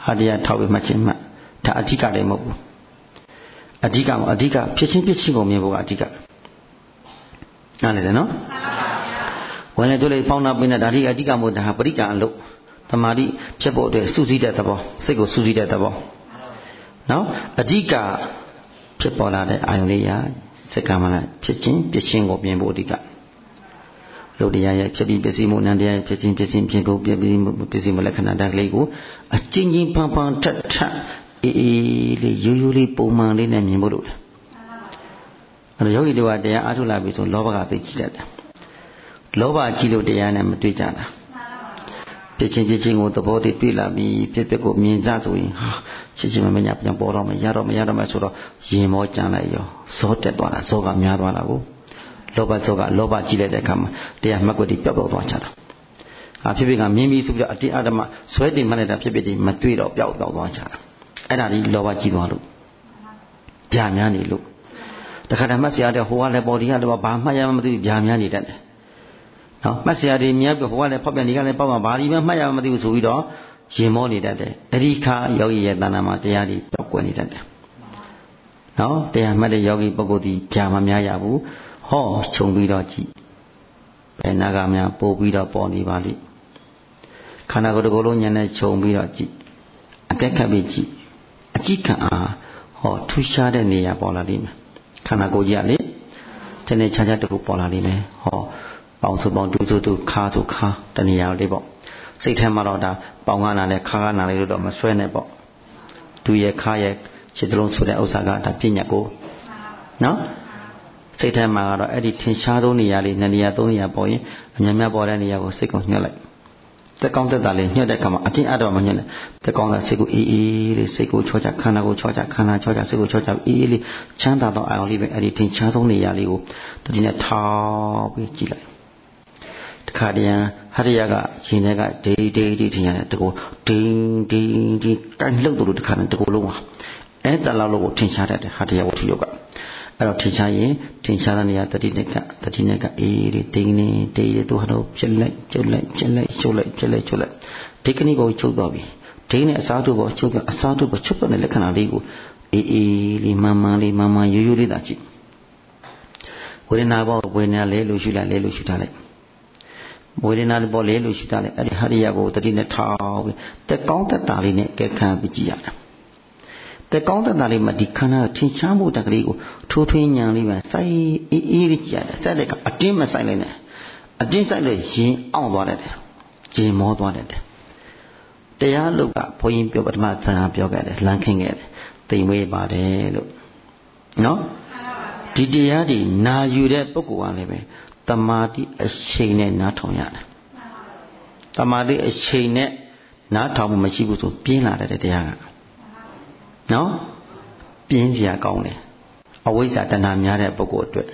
ဟာတရားထောက်ပြီးမှတ်ခြင်းမှတ်ဒါအဓိကလည်းမဟုတ်ဘူးအဓိကမအဓိကဖြစ်ချင်းဖြစ်ချင်းကိုမြင်ဖို့ကအဓိကနားလည်တယ်နော်ဝင်လေတို့လေပေါင်းနာပင်းတဲ့ဒါအဓိကအဓိကမဟုတ်ဒါဟာပရိက္ခအလုပ်သမာဓိဖြစ်ဖို့အတွက်စုစည်းတဲ့သဘောစိတ်ကိုစုစည်းတဲ့သဘောနော်အဓိကဖြစ်ပေါ်လာတဲ့အာယုန်လေးရာစက္ကမလာဖြစ်ချင်းဖြစ်ချင်းကိုမြင်ဖို့အဓိကယုတ်တရားရဲ့ဖြစ်ပြီးပစ္စည်းမှုနံတရားရဲ့ဖြစ်ချင်းဖြစ်ချင်းဖြစ်ဖို့ပြပြီးပစ္စည်းမှုလက္ခဏာဓာတ်ကလေးကိုအချင်းချင်းပန်းပန်းထက်ထက်အေးအေးလေးရိုးရိုးလေးပုံမှန်လေးနဲ့မြင်ဖို့လို့အဲ့တော့ယောဂီတွေကတရားအားထုတ်လာပြီဆိုလောဘကသိကြည့်တတ်တယ်လောဘကြည့်လို့တရားနဲ့မတွေ့ကြတာဖြစ်ချင်းဖြစ်ချင်းကိုသဘောတည်းတွေ့လာပြီးဖြစ်ဖြစ်ကိုမြင်ကြဆိုရင်ဟာချစ်ချင်းမမညာပြန်ပေါ်တော့မရတော့မရတော့မဆိုတော့ရင်မောကြံလိုက်ရောဇောတက်သွားတာဇောကများသွားတာကိုလောဘဇောကလောဘကြည့်လိုက်တဲ့အခါမှာတရားမှတ်ကွက်တွေပျောက်ပျောက်သွားကြတာဟာဖြစ်ဖြစ်ကမြင်ပြီးဆိုပြီးတော့အတိအဓမ္မဇွဲတင်မှလည်းတာဖြစ်ဖြစ်ဒီမတွေ့တော့ပျောက်ပျောက်သွားကြတာအဲ့ဒါကြီးလောဘကြည့်သွားလို့ဗျာများနေလို့တခါတည်းမှတ်စရာတဲ့ဟိုကလည်းပေါ်ဒီကလည်းဘာမှတ်ရမှမသိဘူးဗျာများနေတတ်တယ်နော်မှတ်စရာတွေမြတ်ပြီးဟိုကလည်းဖောက်ပြန်ဒီကလည်းပေါ့မှာဘာဒီမှမှတ်ရမှမသိဘူးဆိုပြီးတော့ရင်မောနေတတ်တယ်အရိခယောဂီရဲ့တဏ္ဍာမှာတရားတွေပျောက်ကွယ်နေတတ်တယ်နော်တရားမှတ်တဲ့ယောဂီပုဂ္ဂိုလ်ဒီဗျာမများရဘူးဟောခြုံပြီးတော့ကြည့်ဘယ်နာကများပို့ပြီးတော့ပေါ်နေပါလိမ့်ခန္ဓာကိုယ်တစ်ခုလုံးဉာဏ်နဲ့ခြုံပြီးတော့ကြည့်အကဲခတ်ပြီးကြည့်အကြည့်ခံအားဟောထူးခြားတဲ့နေရာပေါ်လာလိမ့်မယ်ခန္ဓာကိုယ်ကြီးကလေတနေ့ခြားခြားတစ်ခုပေါ်လာလိမ့်မယ်ဟောပေါင်းစုပေါင်းတူတူတူခါတူခါတနေရာလေးပေါ့စိတ်ထဲမှာတော့ဒါပေါင်းကနာနဲ့ခါကနာလေးလို့တော့မဆွဲနဲ့ပေါ့သူရဲ့ခါရဲ့ခြေတလုံးဆိုတဲ့ဥစ္စာကဒါပြည့်ညတ်ကိုနော်စိတ်ထဲမှာကတော့အဲ့ဒီထင်ရှားသောနေရာလေးနှစ်နေရာသုံးနေရာပေါ်ရင်အများများပေါ်တဲ့နေရာကိုစိတ်ကိုညှို့လိုက်တက်ကောင်းတက်တာလေးညှို့တဲ့အခါမှာအတင်းအတော့မညှို့နဲ့တက်ကောင်းတာစိတ်ကိုအေးအေးလေးစိတ်ကိုချောချခန္ဓာကိုချောချခန္ဓာချောချစိတ်ကိုချောချအေးအေးလေးချမ်းသာသောအာရုံလေးပဲအဲ့ဒီထင်ရှားသောနေရာလေးကိုတတိနဲ့ထောက်ပြီးကြည့်လိုက်တခါတည်းဟရိယကရှင်တဲ့ကဒေးဒေးဒေးထင်ရတယ်တကူဒင်းဒင်းဒီတိုင်းလှုပ်လို့တခါနဲ့တကူလုံးပါအဲ့တလောက်လို့ကိုထင်ရှားတတ်တယ်ဟရိယဝတ္ထုယောကအဲ့တော့ထင်ရှားရင်ထင်ရှားတဲ့နေရာတတိနဲ့ကတတိနဲ့ကအေးဒီဒိန်းနေတေးရသူဟာတော့ပြက်လိုက်ကျုပ်လိုက်ပြက်လိုက်ကျုပ်လိုက်ပြက်လိုက်ကျုပ်လိုက်ဒီကနေ့ကိုချုပ်သွားပြီဒိန်းနဲ့အစားတို့ပေါ်ချုပ်ပြအစားတို့ပေါ်ချုပ်တဲ့လက္ခဏာလေးကိုအေးအေးလေးမမှန်လေးမမှန်ရိုးရိုးလေးသာကြည့်ဝေဒနာပေါ်ဝေဒနာလဲလို့ရှုလိုက်လဲလို့ရှုထားလိုက်ဝေဒနာပေါ်လဲလို့ရှုထားလိုက်အဲ့ဒီဟရိယကိုတတိနဲ့ထောက်ပြီးတက်ကောင်းတက်တာလေးနဲ့ကဲခံပြီးကြည့်ရတယ်တဲ့ကောင်းတဲ့သားလေးမှာဒီခန္ဓာထင်ရှားမှုတက်ကလေးကိုထိုးထွင်းညံလေးပဲစိုက်အေးအေးလေးကြည့်ရတယ်စိုက်တဲ့ကအတင်းမစိုက်လိုက်နဲ့အတင်းစိုက်လို့ရင်အောင်သွားတယ်ရင်မောသွားတယ်တရားလုတ်ကဘုန်းကြီးပြောပထမဆံပြောခဲ့တယ်လမ်းခင်းခဲ့တယ်တိမ်မွေးပါတယ်လို့နော်ဒီတရားဒီနာယူတဲ့ပုဂ္ဂိုလ်ကလည်းပဲတမာတိအချိန်နဲ့နားထောင်ရတယ်တမာတိအချိန်နဲ့နားထောင်မှုမရှိဘူးဆိုပြင်းလာတဲ့တရားကနော်ပြင်းစရာကောင်းတယ်အဝိဇ္ဇာတဏှာများတဲ့ပုဂ္ဂိုလ်အတွက်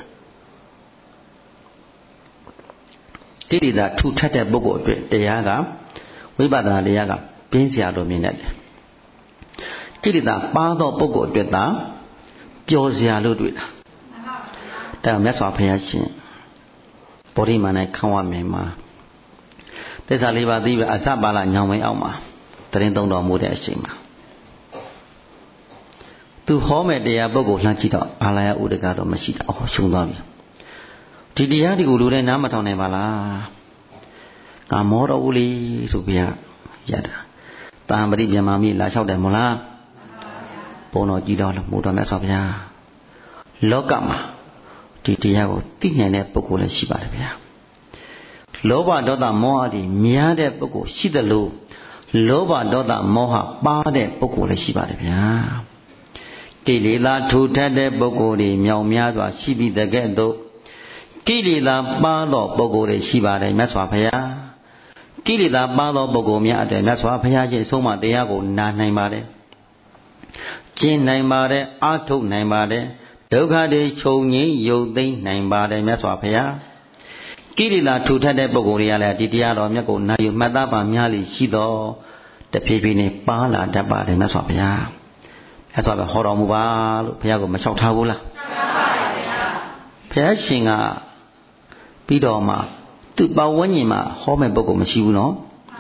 တိတိသာထူထပ်တဲ့ပုဂ္ဂိုလ်အတွက်တရားကဝိပဿနာတရားကပြင်းစရာလိုမြင်တတ်တယ်တိတိသာပါသောပုဂ္ဂိုလ်အတွက်သာပျော်စရာလို့တွေ့တာဒါမြတ်စွာဘုရားရှင်ဗောဓိမာနခံဝမယ်မှာသစ္စာလေးပါးသိပြီးအစပါဠညောင်မိန်အောင်မှာတရင်သုံးတော်မူတဲ့အချိန်မှာသူဟောမဲ့တရားပုဂ္ဂိုလ်လှမ်းကြည့်တော့အာလယဥဒကတော့မရှိတာအော်ရှုံသွားပြီဒီတရားဒီကိုလူတွေနားမထောင်နိုင်ပါလားငါမောတော်ဦးလေးဆိုပြရတာတာပရိပြန်မာမိလာလျှောက်တယ်မို့လားဘုံတော်ကြည်တော်လို့မို့တော်မြတ်စွာဘုရားလောကမှာဒီတရားကိုသိနိုင်တဲ့ပုဂ္ဂိုလ်လည်းရှိပါတယ်ဗျာလောဘဒေါသမောဟတွေများတဲ့ပုဂ္ဂိုလ်ရှိသလိုလောဘဒေါသမောဟပါတဲ့ပုဂ္ဂိုလ်လည်းရှိပါတယ်ဗျာကိလေသာထူထပ်တဲ့ပုဂ္ဂိုလ်တွေမြောင်များစွာရှိပြီးတဲ့ကဲ့သို့ကိလေသာပါသောပုဂ္ဂိုလ်တွေရှိပါတယ်မြတ်စွာဘုရားကိလေသာပါသောပုဂ္ဂိုလ်များအတွက်မြတ်စွာဘုရားရှင်ဆုံးမတရားကိုနာနိုင်ပါတယ်ကျင့်နိုင်ပါတယ်အားထုတ်နိုင်ပါတယ်ဒုက္ခတွေချုပ်ငြိမ်းရုပ်သိမ်းနိုင်ပါတယ်မြတ်စွာဘုရားကိလေသာထူထပ်တဲ့ပုဂ္ဂိုလ်တွေကလည်းဒီတရားတော်မြတ်ကိုနာယူမှတ်သားပါများလိရှိတော်တဖြည်းဖြည်းနဲ့ပါလာတတ်ပါတယ်မြတ်စွာဘုရားအဲ့ဆိုပဲဟောတော်မူပါလို့ဘုရားကမလျှောက်ထားဘူးလားမှန်ပါပါဗျာဘုရားရှင်ကပြီးတော့မှသူ့ပတ်ဝန်းကျင်မှာဟောမဲ့ပုဂ္ဂိုလ်မရှိဘူးနော်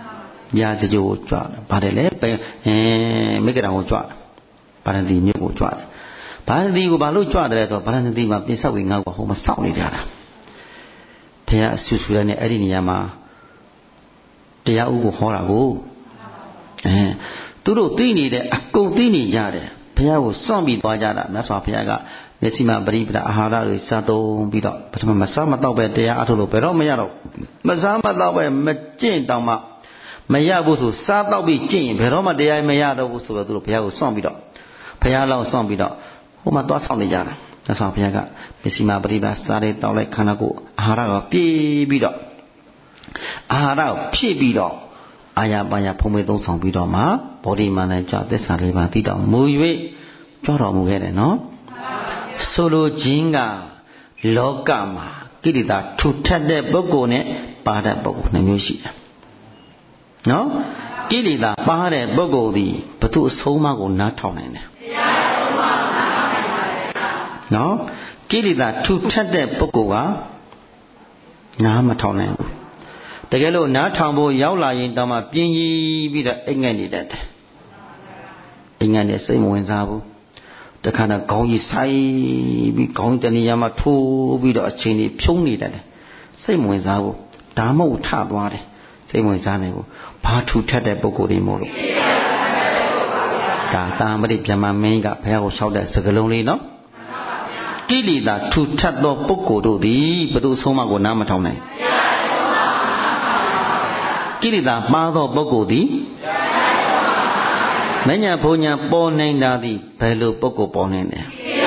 ရာဇကြိုကိုကြွပါတယ်လေပဲအဲမိဂရာကိုကြွဗာရဏသီမြို့ကိုကြွတယ်ဗာရဏသီကိုဘာလို့ကြွတယ်လဲဆိုတော့ဗာရဏသီမှာပိဿဝေငါ့ကိုဟိုမှာစောင့်နေကြတာဘုရားအဆူဆူရတဲ့အဲ့ဒီနေရာမှာတရားဥကိုဟောတာကိုအဲသူတို့သိနေတဲ့အကုန်သိနေကြတယ်ဘုရားကိုစောင့်ပြီးသွားကြတာမြတ်စွာဘုရားကမျက်စိမှာပရိပဒအာဟာရတွေစားသုံးပြီးတော့ပထမမစားမတော့ပဲတရားအထုတ်လို့ဘယ်တော့မရတော့မစားမတော့ပဲမကျင့်တောင်မှမရဘူးဆိုစားတော့ပြီးကျင့်ရင်ဘယ်တော့မှတရားမရတော့ဘူးဆိုတော့သူတို့ဘုရားကိုစောင့်ပြီးတော့ဘုရားလောက်စောင့်ပြီးတော့ဟိုမှာသွားဆောင်နေကြတာမြတ်စွာဘုရားကမျက်စိမှာပရိပဒစားတွေတောက်လိုက်ခန္ဓာကိုယ်အာဟာရကပြေးပြီးတော့အာဟာရဖြည့်ပြီးတော့အာရပါရဖုံးမေသုံးဆောင်ပြီးတော့မှဗောဓိမာနကြသစ္စာလေးပါးသိတော်မူ၍ကြွတော်မူခဲ့တယ်နော်ဆိုလိုခြင်းကလောကမှာကိလေသာထူထပ်တဲ့ပုဂ္ဂိုလ်နဲ့ပါတဲ့ပုဂ္ဂိုလ်နှစ်မျိုးရှိတယ်နော်ကိလေသာပါတဲ့ပုဂ္ဂိုလ်သည်ဘု து အဆုံးမကိုနားထောင်နိုင်တယ်တရားအဆုံးမကိုနားထောင်နိုင်ပါတယ်နော်ကိလေသာထူထပ်တဲ့ပုဂ္ဂိုလ်ကနားမထောင်နိုင်ဘူးတကယ်လို့နားထောင်ဖို့ရောက်လာရင်တော့မှပြင်းကြီးပြီးတော့အိမ်ငိုက်နေတတ်တယ်အိမ်ငိုက်နေစိတ်မဝင်စားဘူးတခါတော့ခေါင်းကြီးဆိုင်ပြီးခေါင်းတနေရာမှာထိုးပြီးတော့အချိန်ကြီးဖြုံးနေတတ်တယ်စိတ်မဝင်စားဘူးဒါမှမဟုတ်ထသွားတယ်စိတ်မဝင်စားနိုင်ဘူးဘာထူထပ်တဲ့ပုဂ္ဂိုလ်တွေမို့လို့ဒါတာမတိဗြဟ္မာမင်းကဘုရားကိုလျှောက်တဲ့စကားလုံးလေးနော်ကိလေသာထူထပ်သောပုဂ္ဂိုလ်တို့သည်ဘယ်သူဆုံးမကိုနားမထောင်နိုင်ကိလေသာပါသောပုဂ္ဂိုလ်သည်မညာဘုံညာပေါ်နိုင်တာသည်ဘယ်လိုပုဂ္ဂိုလ်ပေါ်နိုင်လဲ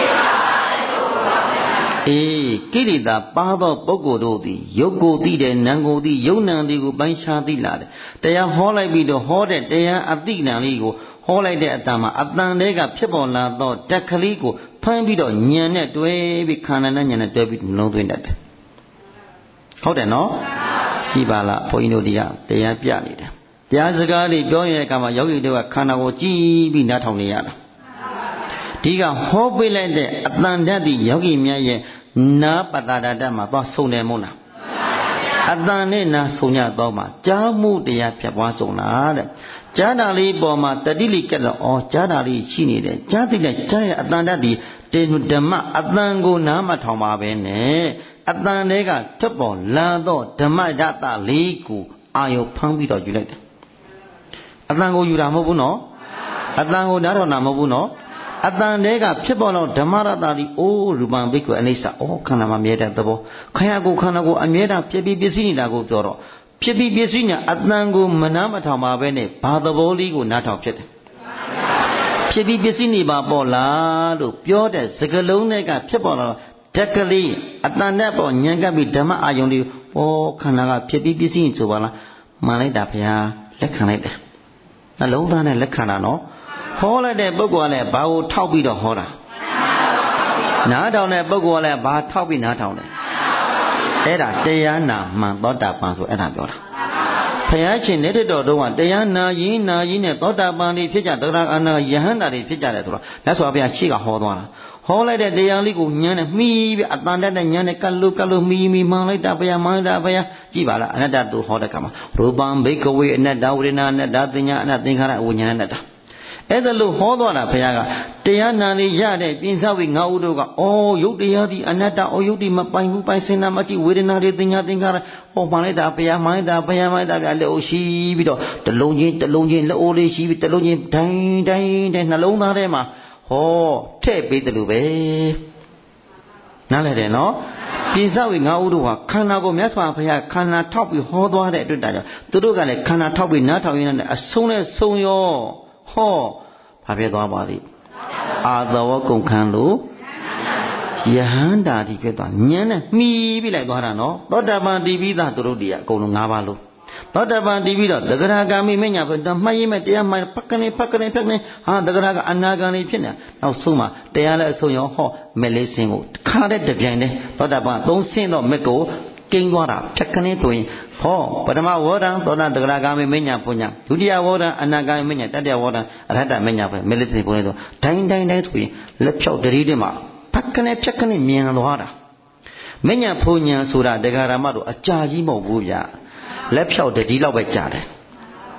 အေးကိလေသာပါသောပုဂ္ဂိုလ်တို့သည်ယုတ်ကိုသိတယ်နာမ်ကိုသိယုံနာသည်ကိုပိုင်းခြားသိလာတယ်တရားဟောလိုက်ပြီးတော့ဟောတဲ့တရားအသိဉာဏ်လေးကိုဟောလိုက်တဲ့အတန်မှာအတန်တွေကဖြစ်ပေါ်လာသောတက်ကလေးကိုဖမ်းပြီးတော့ဉာဏ်နဲ့တွဲပြီးခန္ဓာနဲ့ဉာဏ်နဲ့တွဲပြီးနှလုံးသွင်းတတ်တယ်ဟုတ်တယ်နော်ကြည်ပါလားဘုန်းကြီးတို့ဒီကတရားပြနေတယ်တရားစကားတွေပြောနေတဲ့အခါမှာယောဂီတို့ကခန္ဓာကိုကြည်ပြီးနားထောင်နေရတာဒီကဟောပေးလိုက်တဲ့အတန်ဓာတ်ဒီယောဂီများရဲ့နာပတ္တာဓာတ်မှာသွားဆုံတယ်မို့လားအတန်နဲ့နာဆုံရတော့မှကြားမှုတရားဖြတ်ပွားဆုံတာတဲ့ကြားတာလေးပေါ်မှာတတိလိကက်တော့ဩကြားတာလေးရှိနေတယ်ကြားသိတဲ့ကြားရဲ့အတန်ဓာတ်ဒီတေဓမ္မအတန်ကိုနားမထောင်ပါပဲနဲ့အတန်တွေကထွက်ပေါ်လာတော့ဓမ္မဓာတ်လေးကိုအာယုဖမ်းပြီးတော့ယူလိုက်တယ်အတန်ကိုယူတာမဟုတ်ဘူးနော်အတန်ကိုနားထောင်တာမဟုတ်ဘူးနော်အတန်တွေကဖြစ်ပေါ်တော့ဓမ္မရတ္တိအိုးရူပံဘိက္ခုအနိစ္စဩခန္ဓာမှာမြဲတဲ့သဘောခန္ဓာကိုခန္ဓာကိုအမြဲတမ်းဖြစ်ပြီးပစ္စည်းနေတာကိုပြောတော့ဖြစ်ပြီးပစ္စည်းညာအတန်ကိုမနားမထောင်ပါပဲနဲ့ဘာသဘောလေးကိုနားထောင်ဖြစ်တယ်ဖြစ်ပြီးပစ္စည်းနေပါပေါ့လားလို့ပြောတဲ့စကားလုံးတွေကဖြစ်ပေါ်တော့ဓာတ်ကလေးအတန်နဲ့ပေါ့ညံကပ်ပြီးဓမ္မအာယုန်လေးဩခန္ဓာကဖြစ်ပြီးပစ္စည်းဆိုပါလားမှန်လိုက်တာဘုရားလက်ခံလိုက်တယ်နှလုံးသားနဲ့လက်ခံတာနော်ဟောလိုက်တဲ့ပုဂ္ဂိုလ်ကလည်းဘာကိုထောက်ပြီးတော့ဟောတာနားထောင်တဲ့ပုဂ္ဂိုလ်ကလည်းဘာထောက်ပြီးနားထောင်တယ်အဲ့ဒါတရားနာမှန်သောတာပန်ဆိုအဲ့ဒါပြောတာဘုရားရှင်လက်ထတော်တုန်းကတရားနာရင်နာရင်နဲ့သောတာပန်တွေဖြစ်ကြသရအနာယဟန္တာတွေဖြစ်ကြတယ်ဆိုတော့မြတ်စွာဘုရားရှေ့ကဟောသွားတာဟောလိုက်တဲ့တရားလေးကိုညံနဲ့မှီးပြီးအတန်တတ်တဲ့ညံနဲ့ကတ်လို့ကတ်လို့မှီးမှီးမှန်လိုက်တာဘုရားမှန်တာဘုရားကြည်ပါလားအနတ္တသူဟောတဲ့ကမှာရူပံဘိက္ခဝေအနတ္တဝေဒနာအနတ္တသင်ညာအနတ္တသင်္ခါရဝိညာဏအနတ္တအဲ့ဒါလို့ဟောသွားတာဘုရားကတရားနာလေးရတဲ့ပြင်စဝိငါးဦးတို့ကအော်ယုတ်တရားဒီအနတ္တအော်ယုတ်ဒီမပိုင်ဘူးပိုင်စင်နာမကြည့်ဝေဒနာတွေသင်ညာသင်္ခါရဟောမှန်လိုက်တာဘုရားမှန်တာဘုရားမှန်တာဗျာလက်အိုးရှိပြီးတော့တလုံးချင်းတလုံးချင်းလက်အိုးလေးရှိပြီးတလုံးချင်းဒိုင်းဒိုင်းတဲ့နှလုံးသားထဲမှာဟောထည့်ပေးတယ်လို့ပဲနားလည်တယ်နော်ပြင်စဝိငါးဦးတို့ဟာခန္ဓာကိုမြတ်စွာဘုရားခန္ဓာထောက်ပြီးဟောသွားတဲ့အတွက်ဒါကြောင့်သူတို့ကလည်းခန္ဓာထောက်ပြီးနားထောင်ရင်းနဲ့အဆုံးနဲ့ဆုံးရောဟောဘာဖြစ်သွားပါလိမ့်အာသဝကုန်ခံလို့ယဟန္တာတိဖြစ်သွားညံနဲ့မှီးပြီးလိုက်သွားတာနော်သောတာပန်တည်ပြီးသားသူတို့တည်းအကုန်လုံး၅ပါးလို့သောတာပန်တည်ပြီးတော့သဂရဂါမိမညာဘုဒ္ဓမှတ်ရင်မဲ့တရားမှဖက်ကနေဖက်ကနေဖက်ကနေဟာသဂရကအနာဂါနေဖြစ်နေနောက်ဆုံးမှာတရားလည်းအဆုံးရောဟောမလေးစင်းကိုခါတဲ့တပြိုင်တည်းသောတာပန်သုံးဆင်းတော့မက်ကိုကိန်းသွားတာဖက်ကနေဆိုရင်ဟောပထမဝေါဒံသောတာသဂရဂါမိမညာပုညာဒုတိယဝေါဒံအနာဂါမိမညာတတိယဝေါဒံအရဟတမညာပဲမလေးစင်းပုံနေတော့ဒိုင်းဒိုင်းဒိုင်းဆိုရင်လက်ဖြောက်တရီးတွေမှာဖက်ကနေဖက်ကနေမြန်သွားတာမညာဖုန်ညာဆိုတာဒဂရမတို့အကြာကြီးမဟုတ်ဘူးဗျလက်ဖြောက်တတိလောက်ပဲကြာတယ်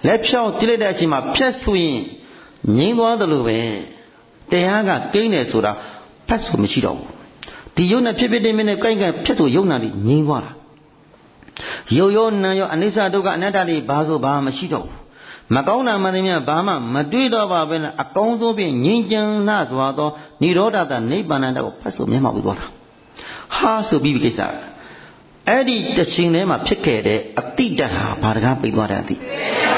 လက်ဖြောင်းကြည့်လိုက်တဲ့အချိန်မှာဖြတ်ဆိုရင်ငြိမ်းသွားတယ်လို့ပဲတရားကကိန်းတယ်ဆိုတာဖတ်ဆိုမရှိတော့ဘူးဒီယုံနဲ့ဖြစ်ဖြစ်တဲ့မင်းနဲ့ကိုက်ကိုက်ဖြတ်ဆိုယုံနာတွေငြိမ်းသွားတာယုံရောနာရောအနိစ္စဒုက္ခအနတ္တတွေဘာဆိုဘာမရှိတော့ဘူးမကောင်းတာမှန်တယ်များဘာမှမတွေ့တော့ပါပဲနဲ့အကောင်းဆုံးဖြင့်ငြိမ်းချမ်းလှစွာသောនិရောဓတနိဗ္ဗာန်တကိုဖတ်ဆိုမျက်မှောက်ပြီးသွားတာဟာဆိုပြီးပြီကိစ္စအဲ့ဒီတချိန်ထဲမှာဖြစ်ခဲ့တဲ့အတိတ္တဟာဘာတကားပိတ်သွားတဲ့အတိ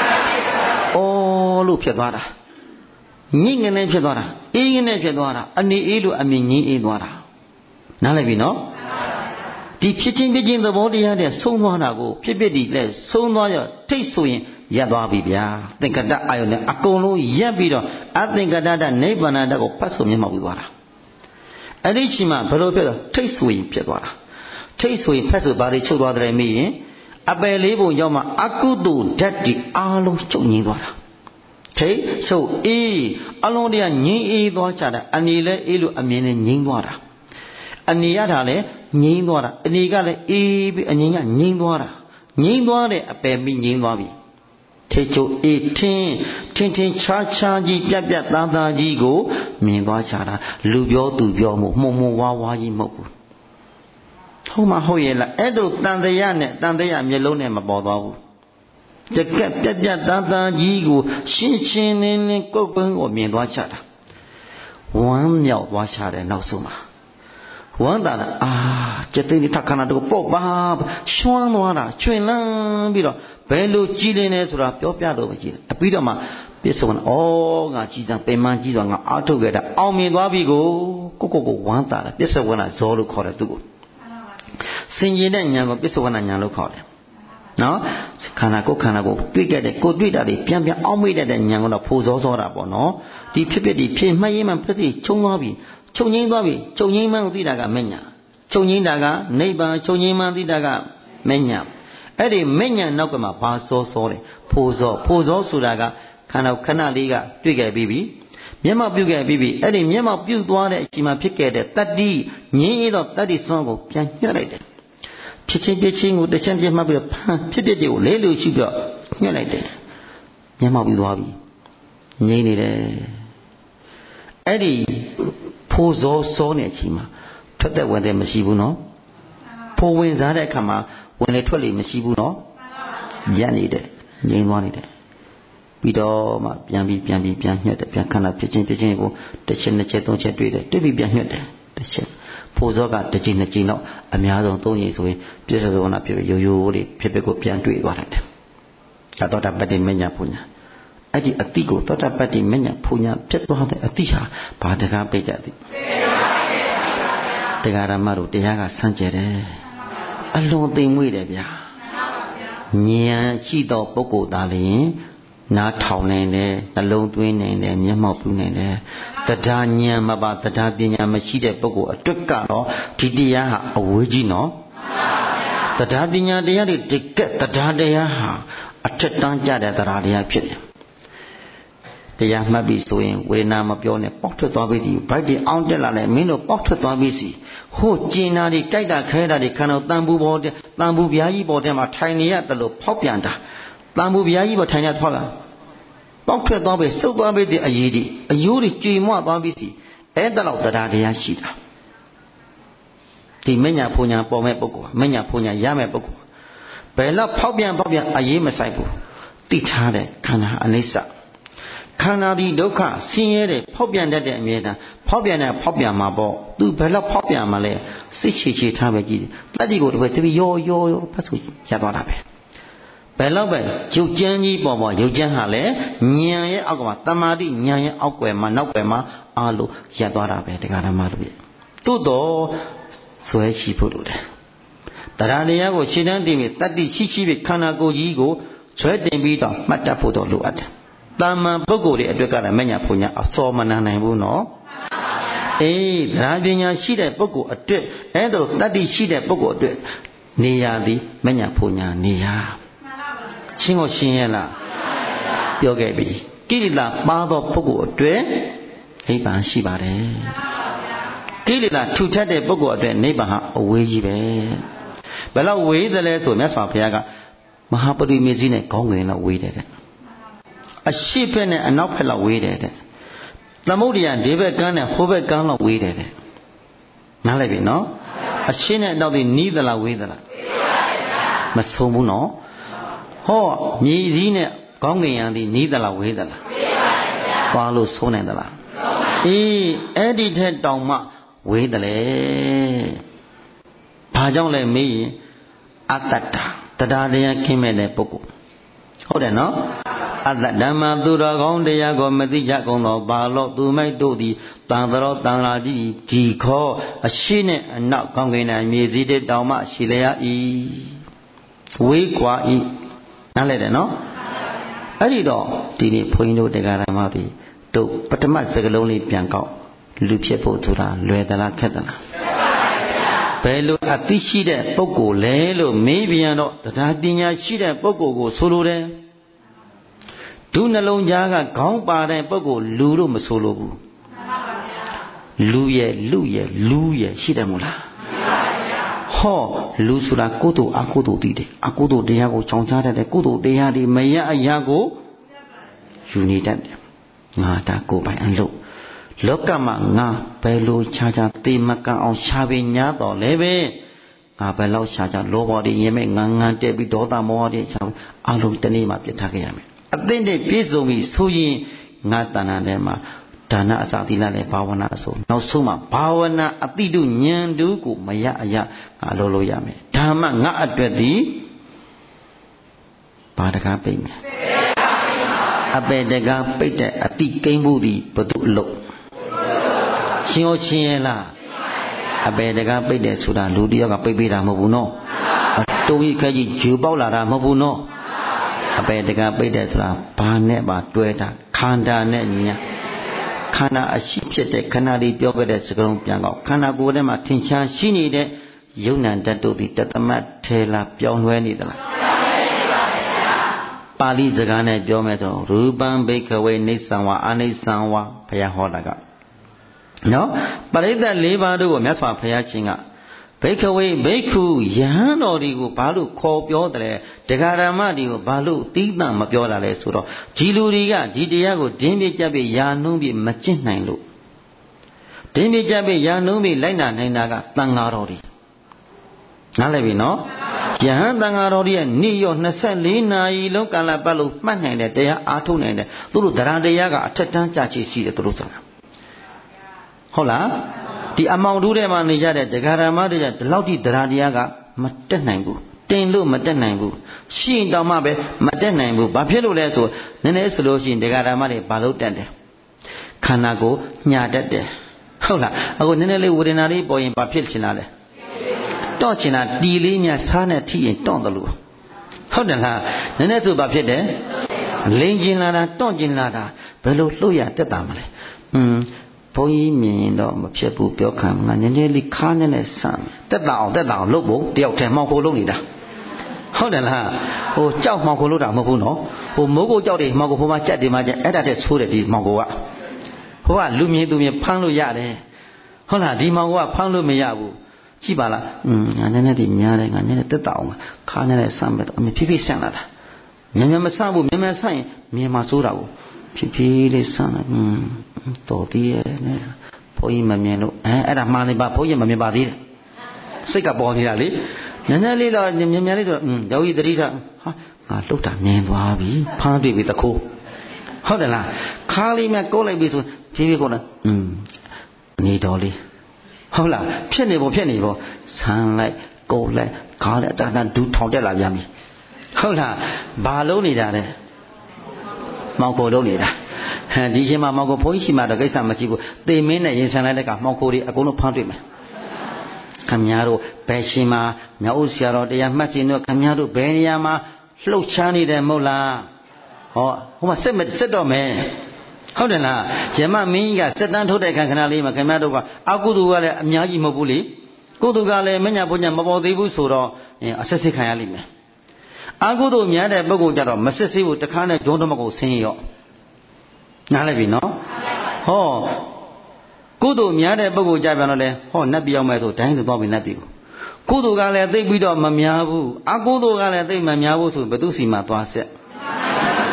အော်လို့ဖြစ်သွားတာညိငနေဖြစ်သွားတာအေးငနေဖြစ်သွားတာအနေအေးလို့အမြင်ငြိမ်းအေးသွားတာနားလည်ပြီနော်ဒီဖြစ်ချင်းဖြစ်ချင်းသဘောတရားတဲ့ဆုံးသွားတာကိုဖြစ်ဖြစ်ဒီလဲဆုံးသွားရထိတ်ဆိုရင်ရပ်သွားပြီဗျာသင်္ကတအာယုန်နဲ့အကုန်လုံးရပ်ပြီးတော့အသင်္ကတတနိဗ္ဗာန်တကိုဖတ်ဆိုမျက်မှောက်ပြီးသွားတာအဲ့ဒီချိန်မှာဘယ်လိုဖြစ်တော့ထိတ်ဆိုရင်ဖြစ်သွားတာထိတ်ဆိုရင်ဖတ်ဆိုပါလေချုပ်သွားတယ်မိရင်အပယ်လေးပုံကြောင့်မှအကုသိုလ်ဓာတ်ဒီအားလုံးချုပ်ငြိမ်းသွားတာထိတ်ဆိုအေးအလုံးတရားငြိမ်းအေးသွားကြတာအနေလဲအေးလို့အမြင်နဲ့ငြိမ်းသွားတာအနေရတာလဲငြိမ်းသွားတာအနေကလည်းအေးပြီးအငြိမ်းကငြိမ်းသွားတာငြိမ်းသွားတဲ့အပယ်ပြီးငြိမ်းသွားပြီထေချိုအေးထင်းထင်းထင်းခြားခြားကြီးပြက်ပြက်သားသားကြီးကိုမြင်သွားကြတာလူပြောသူပြောမှုမှုံမှုံဝါးဝါးကြီးမဟုတ်ဘူးဟုတ်မဟုတ်ရဲ့လားအဲ့တို့တန်တရားနဲ့တန်တရားမျက်လုံးနဲ့မပေါ်သွားဘူးတကက်ပြက်ပြက်သားသားကြီးကိုရှင်းရှင်းလင်းလင်းကုတ်ကွင်းကိုမြင်သွားကြတာဝမ်းမြောက်သွားကြတယ်နောက်ဆုံးမှာဝမ်းသာတာအာကျသိနေထခဏတော့ပေါ့ပါရွှမ်းသွားတာကျွင်လန်းပြီးတော့ဘယ်လိုကြည်လင်းလဲဆိုတာပြောပြတော့မကြည့်အပြီးတော့မှပြစ္ဆုတ်ကဩငါကြည်စံပင်မကြီးစွာငါအားထုတ်ခဲ့တာအောင်မြင်သွားပြီကိုကိုကိုကိုဝမ်းသာတယ်ပြစ္ဆုတ်ကဇောလို့ခေါ်တယ်သူ့ကိုစင်ကြင်တဲ့ဉာဏ်ကိုပြစ္ဆုတ်ကဉာဏ်လို့ခေါ်တယ်နော်ခန္ဓာကိုယ်ခန္ဓာကိုတွေ့ခဲ့တဲ့ကိုတွေ့တာတွေပြန်ပြန်အောက်မိတဲ့ဉာဏ်ကတော့ဖိုးစောစောတာပေါ့နော်ဒီဖြစ်ဖြစ်ဒီဖြစ်မှတ်ရင်မှဖြစ်ဖြစ်ချုံသွားပြီချုပ်ငိမ့်သွားပြီချုပ်ငိမ့်မှန်းသိတာကမညာချုပ်ငိမ့်တာကနိဗ္ဗာန်ချုပ်ငိမ့်မှန်းသိတာကမညာအဲ့ဒီမညာနောက်ကမှာဘာစောစောတယ်ဖိုးစောဖိုးစောဆိုတာကခန္ဓာခဏလေးကတွေ့ခဲ့ပြီးပြီမျက်မှောက်ပြုခဲ့ပြီးပြီအဲ့ဒီမျက်မှောက်ပြုသွားတဲ့အချိန်မှာဖြစ်ခဲ့တဲ့တတ္တိငြင်းရတော့တတ္တိစွမ်းကိုပြန်ညှက်လိုက်တယ်ဖြစ်ချင်းဖြစ်ချင်းကိုတစ်ချက်ချင်းမှတ်ပြီးတော့ဖြစ်ဖြစ်တွေကိုလေးလူရှိပြီးတော့ညှက်လိုက်တယ်မျက်မှောက်ပြုသွားပြီငြင်းနေတယ်အဲ့ဒီဖိုးစောစောနေအချိန်မှာထွက်တဲ့ဝင်တဲ့မရှိဘူးနော်ဖိုးဝင်စားတဲ့အခါမှာဝင်လေထွက်လေမရှိဘူးနော်ရပ်နေတယ်ငြိမ်သွားနေတယ်ပြီးတော့မှပြန်ပြီးပြန်ပြီးပြန်ညှက်တယ်ပြန်ခဏဖြစ်ချင်းဖြစ်ချင်းကိုတစ်ချက်နှစ်ချက်သုံးချက်တွေ့တယ်တွေ့ပြီးပြန်ညှက်တယ်တစ်ချက်ဖိုးစောကတစ်ချိန်နှစ်ချိန်တော့အများဆုံးသုံးချိန်ဆိုရင်ပြစ္ဆေသောနာဖြစ်ပြီးရိုးရိုးလေးဖြစ်ဖြစ်ကိုပြန်တွေ့သွားတယ်ဒါတော့တပတ္တိမညာပူညာအဲ့ဒီအတိကိုသောတာပတ္တိမညာပူညာဖြစ်သွားတဲ့အတိဟာဘာတကားပိတ်ကြသည်တရားဓမ္မတို့တရားကဆန့်ကျင်တယ်အလွန်သိမ်မွေ့တယ်ဗျာဉာဏ်ရှိသောပုဂ္ဂိုလ်သားလျင်နားထောင်နိုင်တယ်နှလုံးသွင်းနိုင်တယ်မျက်မှောက်ပြုနိုင်တယ်တရားဉာဏ်မပါတရားပညာမရှိတဲ့ပုဂ္ဂိုလ်အတွက်ကတော့ဒီတရားဟာအဝေးကြီးနော်တရားပညာတရားတွေတကက်တရားတရားဟာအထက်တန်းကြတဲ့တရားတရားဖြစ်တယ်တရားမှတ်ပြီဆိုရင်ဝေဒနာမပြောနဲ့ပေါက်ထွက်သွားပြီဒီဘိုက်တွေအောင်းတက်လာလဲမင်းတို့ပေါက်ထွက်သွားပြီစီဟိုကျင်နာတွေကြိုက်တာခဲတာတွေခန္ဓာတန်ဘူးပေါ်တန်ဘူးဗျာကြီးပေါ်တဲ့မှာထိုင်နေရတယ်လို့ဖောက်ပြန်တာတန်ဘူးဗျာကြီးပေါ်ထိုင်နေဖောက်လာပေါက်ထွက်သွားပြီစုပ်သွားပြီဒီအရေးဒီအယိုးတွေကြွေမွသွားပြီစီအဲ့တလောက်တရားတရားရှိတာဒီမညာဖုန်ညာပေါ်မဲ့ပုဂ္ဂိုလ်မညာဖုန်ညာရမဲ့ပုဂ္ဂိုလ်ဘယ်လောက်ဖောက်ပြန်ဖောက်ပြန်အရေးမဆိုင်ဘူးသိထားတဲ့ခန္ဓာအနိစ္စခန္ဓာဒီဒုက္ခဆင်းရဲတဲ့ဖောက်ပြန်တတ်တဲ့အမြဲတမ်းဖောက်ပြန်တဲ့ဖောက်ပြန်မှာပေါ့သူဘယ်လောက်ဖောက်ပြန်မှာလဲစိတ်ချေချေထားပဲကြည့်တယ်တတိကိုတပည့်တပည့်ရောရောရောဖတ်ဆိုရသွားတာပဲဘယ်လောက်ပဲရုပ်ကြမ်းကြီးပေါ်ပေါ်ရုပ်ကြမ်းဟာလဲဉာဏ်ရဲ့အောက်ကမှာတမာတိဉာဏ်ရဲ့အောက်ွယ်မှာနောက်ွယ်မှာအားလို့ရသွားတာပဲတရားဓမ္မတို့ရဲ့သို့တော်ဆွဲရှိဖို့လိုတယ်တရားတရားကိုရှင်းတန်းတည်ပြီးတတ္တိရှိရှိပြီးခန္ဓာကိုယ်ကြီးကိုဆွဲတင်ပြီးတော့မှတ်တတ်ဖို့တော့လိုအပ်တယ်တာမန်ပုဂ္ဂိုလ်တွေအတွက်ကလည်းမညာဖုန်ညာအစောမနာနိုင်ဘူးနော်အေးတရားပညာရှိတဲ့ပုဂ္ဂိုလ်အတွက်အဲ့ဒါတတ္တိရှိတဲ့ပုဂ္ဂိုလ်အတွက်နေရာသည်မညာဖုန်ညာနေရာရှင်းကိုရှင်းရလားပြောခဲ့ပြီကိလေသာပါသောပုဂ္ဂိုလ်အတွက်နိဗ္ဗာန်ရှိပါတယ်ကိလေသာထူထပ်တဲ့ပုဂ္ဂိုလ်အတွက်နိဗ္ဗာန်ဟာအဝေးကြီးပဲဘယ်လောက်ဝေးသလဲဆိုမြတ်စွာဘုရားကမဟာပရိမေဇိနဲ့ခေါင်းငယ်လောက်ဝေးတယ်တဲ့အရှိဖက်နဲ့အနောက်ဖက်လောက်ဝေးတယ်တဲ့သမုဒ္ဒရာဒီဘက်ကန်းနဲ့ဟိုဘက်ကန်းလောက်ဝေးတယ်တဲ့နားလိုက်ပြီနော်အရှိနဲ့အနောက်ဒီနီးသလားဝေးသလားမဆုံးဘူးနော်ဟောမြေကြီးနဲ့ကောင်းကင်ယံဒီနီးသလားဝေးသလားသွားလို့ဆုံးနိုင်သလားအေးအဲ့ဒီထက်တောင်မှဝေးတယ်လေဘာကြောင့်လဲမေးရင်အတ္တတာတရားတရားခင်းမဲ့တဲ့ပုဂ္ဂိုလ်ဟုတ်တယ်နော်အတ္တဓမ္မသူတော်ကောင်းတရားကိုမသိကြကုန်သောဘာလို့သူမိုက်တို့သည်တန်တော်တန်လာကြီးဒီခောအရှိနဲ့အနောက်ကောင်းကင်၌မြေစည်းတဲ့တောင်မှရှိလျက်ဤဝေးกว่าဤနားလဲတယ်နော်အဲ့ဒီတော့ဒီနေ့ဘုန်းကြီးတို့တရားဓမ္မပြီတို့ပထမစကားလုံးလေးပြန်ကောက်လူဖြစ်ဖို့ဆိုတာလွယ်သလားခက်သလားဘယ်လိုအသိရှိတဲ့ပုဂ္ဂိုလ်လဲလို့မေးပြန်တော့တရားပညာရှိတဲ့ပုဂ္ဂိုလ်ကိုဆိုလိုတယ်ဒုနှလုံးသားကခေါင်းပါတဲ့ပုဂ္ဂိုလ်လူလို့မဆိုလိုဘူးလူရဲ့လူရဲ့လူရဲ့ရှိတယ်မို့လားဟောလူဆိုတာကုသိုလ်အကုသိုလ်တည်တယ်အကုသိုလ်တရားကိုချောင်ချတတ်တယ်ကုသိုလ်တရားဒီမရအရာကိုယူနေတတ်တယ်ငါဒါကိုယ်ပိုင်အလုပ်လောကမှာငါဘယ်လိုခြားခြားသိမကအောင်ရှားပင်ညာတော်လဲပဲငါဘယ်လောက်ရှားခြားလောဘတွေရင်မဲ့ငန်းငန်းတက်ပြီးဒေါသမောဟတွေရှားအလုံးတနေ့မှပြတ်ထားခဲ့ရမယ်အသင့်တဲ့ပြည့်စုံပြီဆိုရင်ငါတဏ္ဍာထဲမှာဒါနအစာသီလနဲ့ဘာဝနာအစုံနောက်ဆုံးမှာဘာဝနာအတိတုဉာဏ်တူကိုမရအရငါလုပ်လို့ရမယ်ဒါမှငါအတွက်ဒီဘာတကားပိတ်မယ်အပေတကားပိတ်တဲ့အတိကိန်းမှုဒီဘု து အလုပ်ရှင်ရောချင်းရဲ့လားအပေတကားပိတ်တယ်ဆိုတာလူတယောက်ကပိတ်ပေးတာမဟုတ်ဘူးနော်တုံးကြီးခဲကြီးဂျူပေါက်လာတာမဟုတ်ဘူးနော်အပေတကားပိတ်တယ်ဆိုတာဘာနဲ့ပါတွဲတာခန္ဓာနဲ့ညာခန္ဓာအရှိဖြစ်တဲ့ခန္ဓာလေးပြောခဲ့တဲ့စကားလုံးပြန်ကောက်ခန္ဓာကိုယ်ထဲမှာထင်ရှားရှိနေတဲ့ယုံ nant တတ်တို့ဒီတသမတ်ထဲလာပြောင်းလဲနေသလားပါဠိစကားနဲ့ပြောမယ်ဆိုရူပံဘိက္ခဝေနိစ္စံဝါအနိစ္စံဝါဘုရားဟောတာကနော်ပရိသတ်၄ပါးတို့ကိုမြတ်စွာဘုရားရှင်ကဘိက္ခဝေဘိက္ခုယဟန်တော်ဒီကိုဘာလို့ခေါ်ပြောတယ်တရားဓမ္မဒီကိုဘာလို့သီးသန့်မပြောတာလဲဆိုတော့ဒီလူတွေကဒီတရားကိုဒင်းပြကြပြရာနှုံးပြမကျင့်နိုင်လို့ဒင်းပြကြပြရာနှုံးပြလိုက်နာနိုင်တာကသံဃာတော်တွေနားလည်ပြီနော်ယဟန်သံဃာတော်တွေရဲ့နေ့ရောနှစ်ဆယ့်လေးနာရီလုံးကာလပတ်လို့မှတ်နိုင်တဲ့တရားအားထုတ်နိုင်တယ်သူတို့တရားတရားကအထက်တန်းကြချိရှိတယ်သူတို့ဆိုတာဟုတ်လားဒီအမောင်တူးထဲမှာနေကြတဲ့တရားဓမ္မတွေကဒီလောက်ထိတရားတရားကမတက်နိုင်ဘူးတင်လို့မတက်နိုင်ဘူးရှိရင်တောင်မှပဲမတက်နိုင်ဘူးဘာဖြစ်လို့လဲဆိုနည်းနည်းဆိုလို့ရှိရင်တရားဓမ္မတွေဘာလို့တက်တယ်ခန္ဓာကိုညာတက်တယ်ဟုတ်လားအခုနည်းနည်းလေးဝေဒနာလေးပေါ်ရင်ဘာဖြစ်ချင်တာလဲတော့ချင်တာတီလေးများစားနဲ့ထိရင်တော့တယ်လို့ဟုတ်တယ်လားနည်းနည်းဆိုဘာဖြစ်တယ်လိန်ကျင်လာတာတော့ကျင်လာတာဘယ်လိုလှုပ်ရတက်တာမလဲอืมဘုန်းကြီးမြင်ရင်တော့မဖြစ်ဘူးပြောခံငါနည်းနည်းလေးခါနဲ့နဲ့ဆန့်တက်တာအောင်တက်တာအောင်လုပ်ဖို့တယောက်တည်းမှောက်ခိုလုပ်နေတာဟုတ်တယ်လားဟိုကြောက်မှောက်ခိုလုပ်တာမဟုတ်ဘူးနော်ဟိုမိုးကိုကြောက်တယ်မှောက်ခိုဖို့မှကြက်တယ်မှကြက်အဲ့ဒါတည်းဆိုးတယ်ဒီမှောက်ခိုကဟိုကလူမြင်သူမြင်ဖမ်းလို့ရတယ်ဟုတ်လားဒီမှောက်ခိုကဖမ်းလို့မရဘူးကြည့်ပါလားอืมငါနည်းနည်းဒီများတယ်ငါနည်းနည်းတက်တာအောင်ခါနဲ့နဲ့ဆန့်ပဲအမေဖြည်းဖြည်းဆန့်လာတာမြန်မြန်မဆန့်ဘူးမြန်မြန်ဆန့်ရင်မြန်မှဆိုးတာကိုဖြည်းဖြည်းလေးဆန့်လိုက်อืมတော်သေးရဲ့နဲ့ဘုန်းကြီးမမြင်လို့အဲအဲ့ဒါမှားနေပါဘုန်းကြီးမမြင်ပါသေးတယ်စိတ်ကပေါ်နေတာလေနည်းနည်းလေးတော့မြန်မြန်လေးတော့อืมယောဂီတတိထဟာငါလှုပ်တာမြင်သွားပြီဖမ်းတွေ့ပြီတခိုးဟုတ်တယ်လားခါလေးမြကိုးလိုက်ပြီဆိုဖြည်းဖြည်းကိုးလိုက်อืมအနေတော်လေးဟုတ်လားဖြစ်နေဖို့ဖြစ်နေဖို့ဆန်းလိုက်ကိုးလိုက်ခါလိုက်တန်းတန်းဒူးထောင်တက်လာပြန်ပြီဟုတ်လားဘာလုံးနေတာလဲမောင်ကိုလုံးနေတာဟမ်ဒီချိန်မှာမောင်ကိုဘုန်းကြီးရှိမှတော့ကိစ္စမရှိဘူးသေမင်းနဲ့ရင်ဆန်လိုက်တဲ့ကမောင်ကိုတွေအကုန်လုံးဖမ်းတွေ့မယ်ခင်ဗျားတို့ဘယ်ရှင်မှာမြောက်ဥဆရာတော်တရားမှတ်ခြင်းတို့ခင်ဗျားတို့ဘယ်နေရာမှာလှုပ်ရှားနေတယ်မဟုတ်လားဟောဟိုမှာစစ်မစစ်တော့မယ်ဟုတ်တယ်လားယမမင်းကြီးကစက်တန်းထုတ်တဲ့ခဏခဏလေးမှာခင်ဗျားတို့ကအကုသိုလ်ကလည်းအများကြီးမဟုတ်ဘူးလေကုသိုလ်ကလည်းမညာဘုညာမပေါ်သေးဘူးဆိုတော့အဆက်စစ်ခံရလိမ့်မယ်အကုသိုလ်များတဲ့ပုဂ္ဂိုလ်ကြတော့မစစ်စစ်ဘူးတခါနဲ့ဂျုံးတမကိုဆင်းရော့နားလိုက်ပြီနော်ဟောကုသိုလ်များတဲ့ပုဂ္ဂိုလ်ကြပြန်တော့လေဟောနတ်ပြောင်းမဲ့ဆိုဒိုင်းဆိုတော့ပြီနတ်ပြီကုသိုလ်ကလည်းသိပြီးတော့မများဘူးအကုသိုလ်ကလည်းသိမများဘူးဆိုဘယ်သူစီမှာသွားဆက်ခ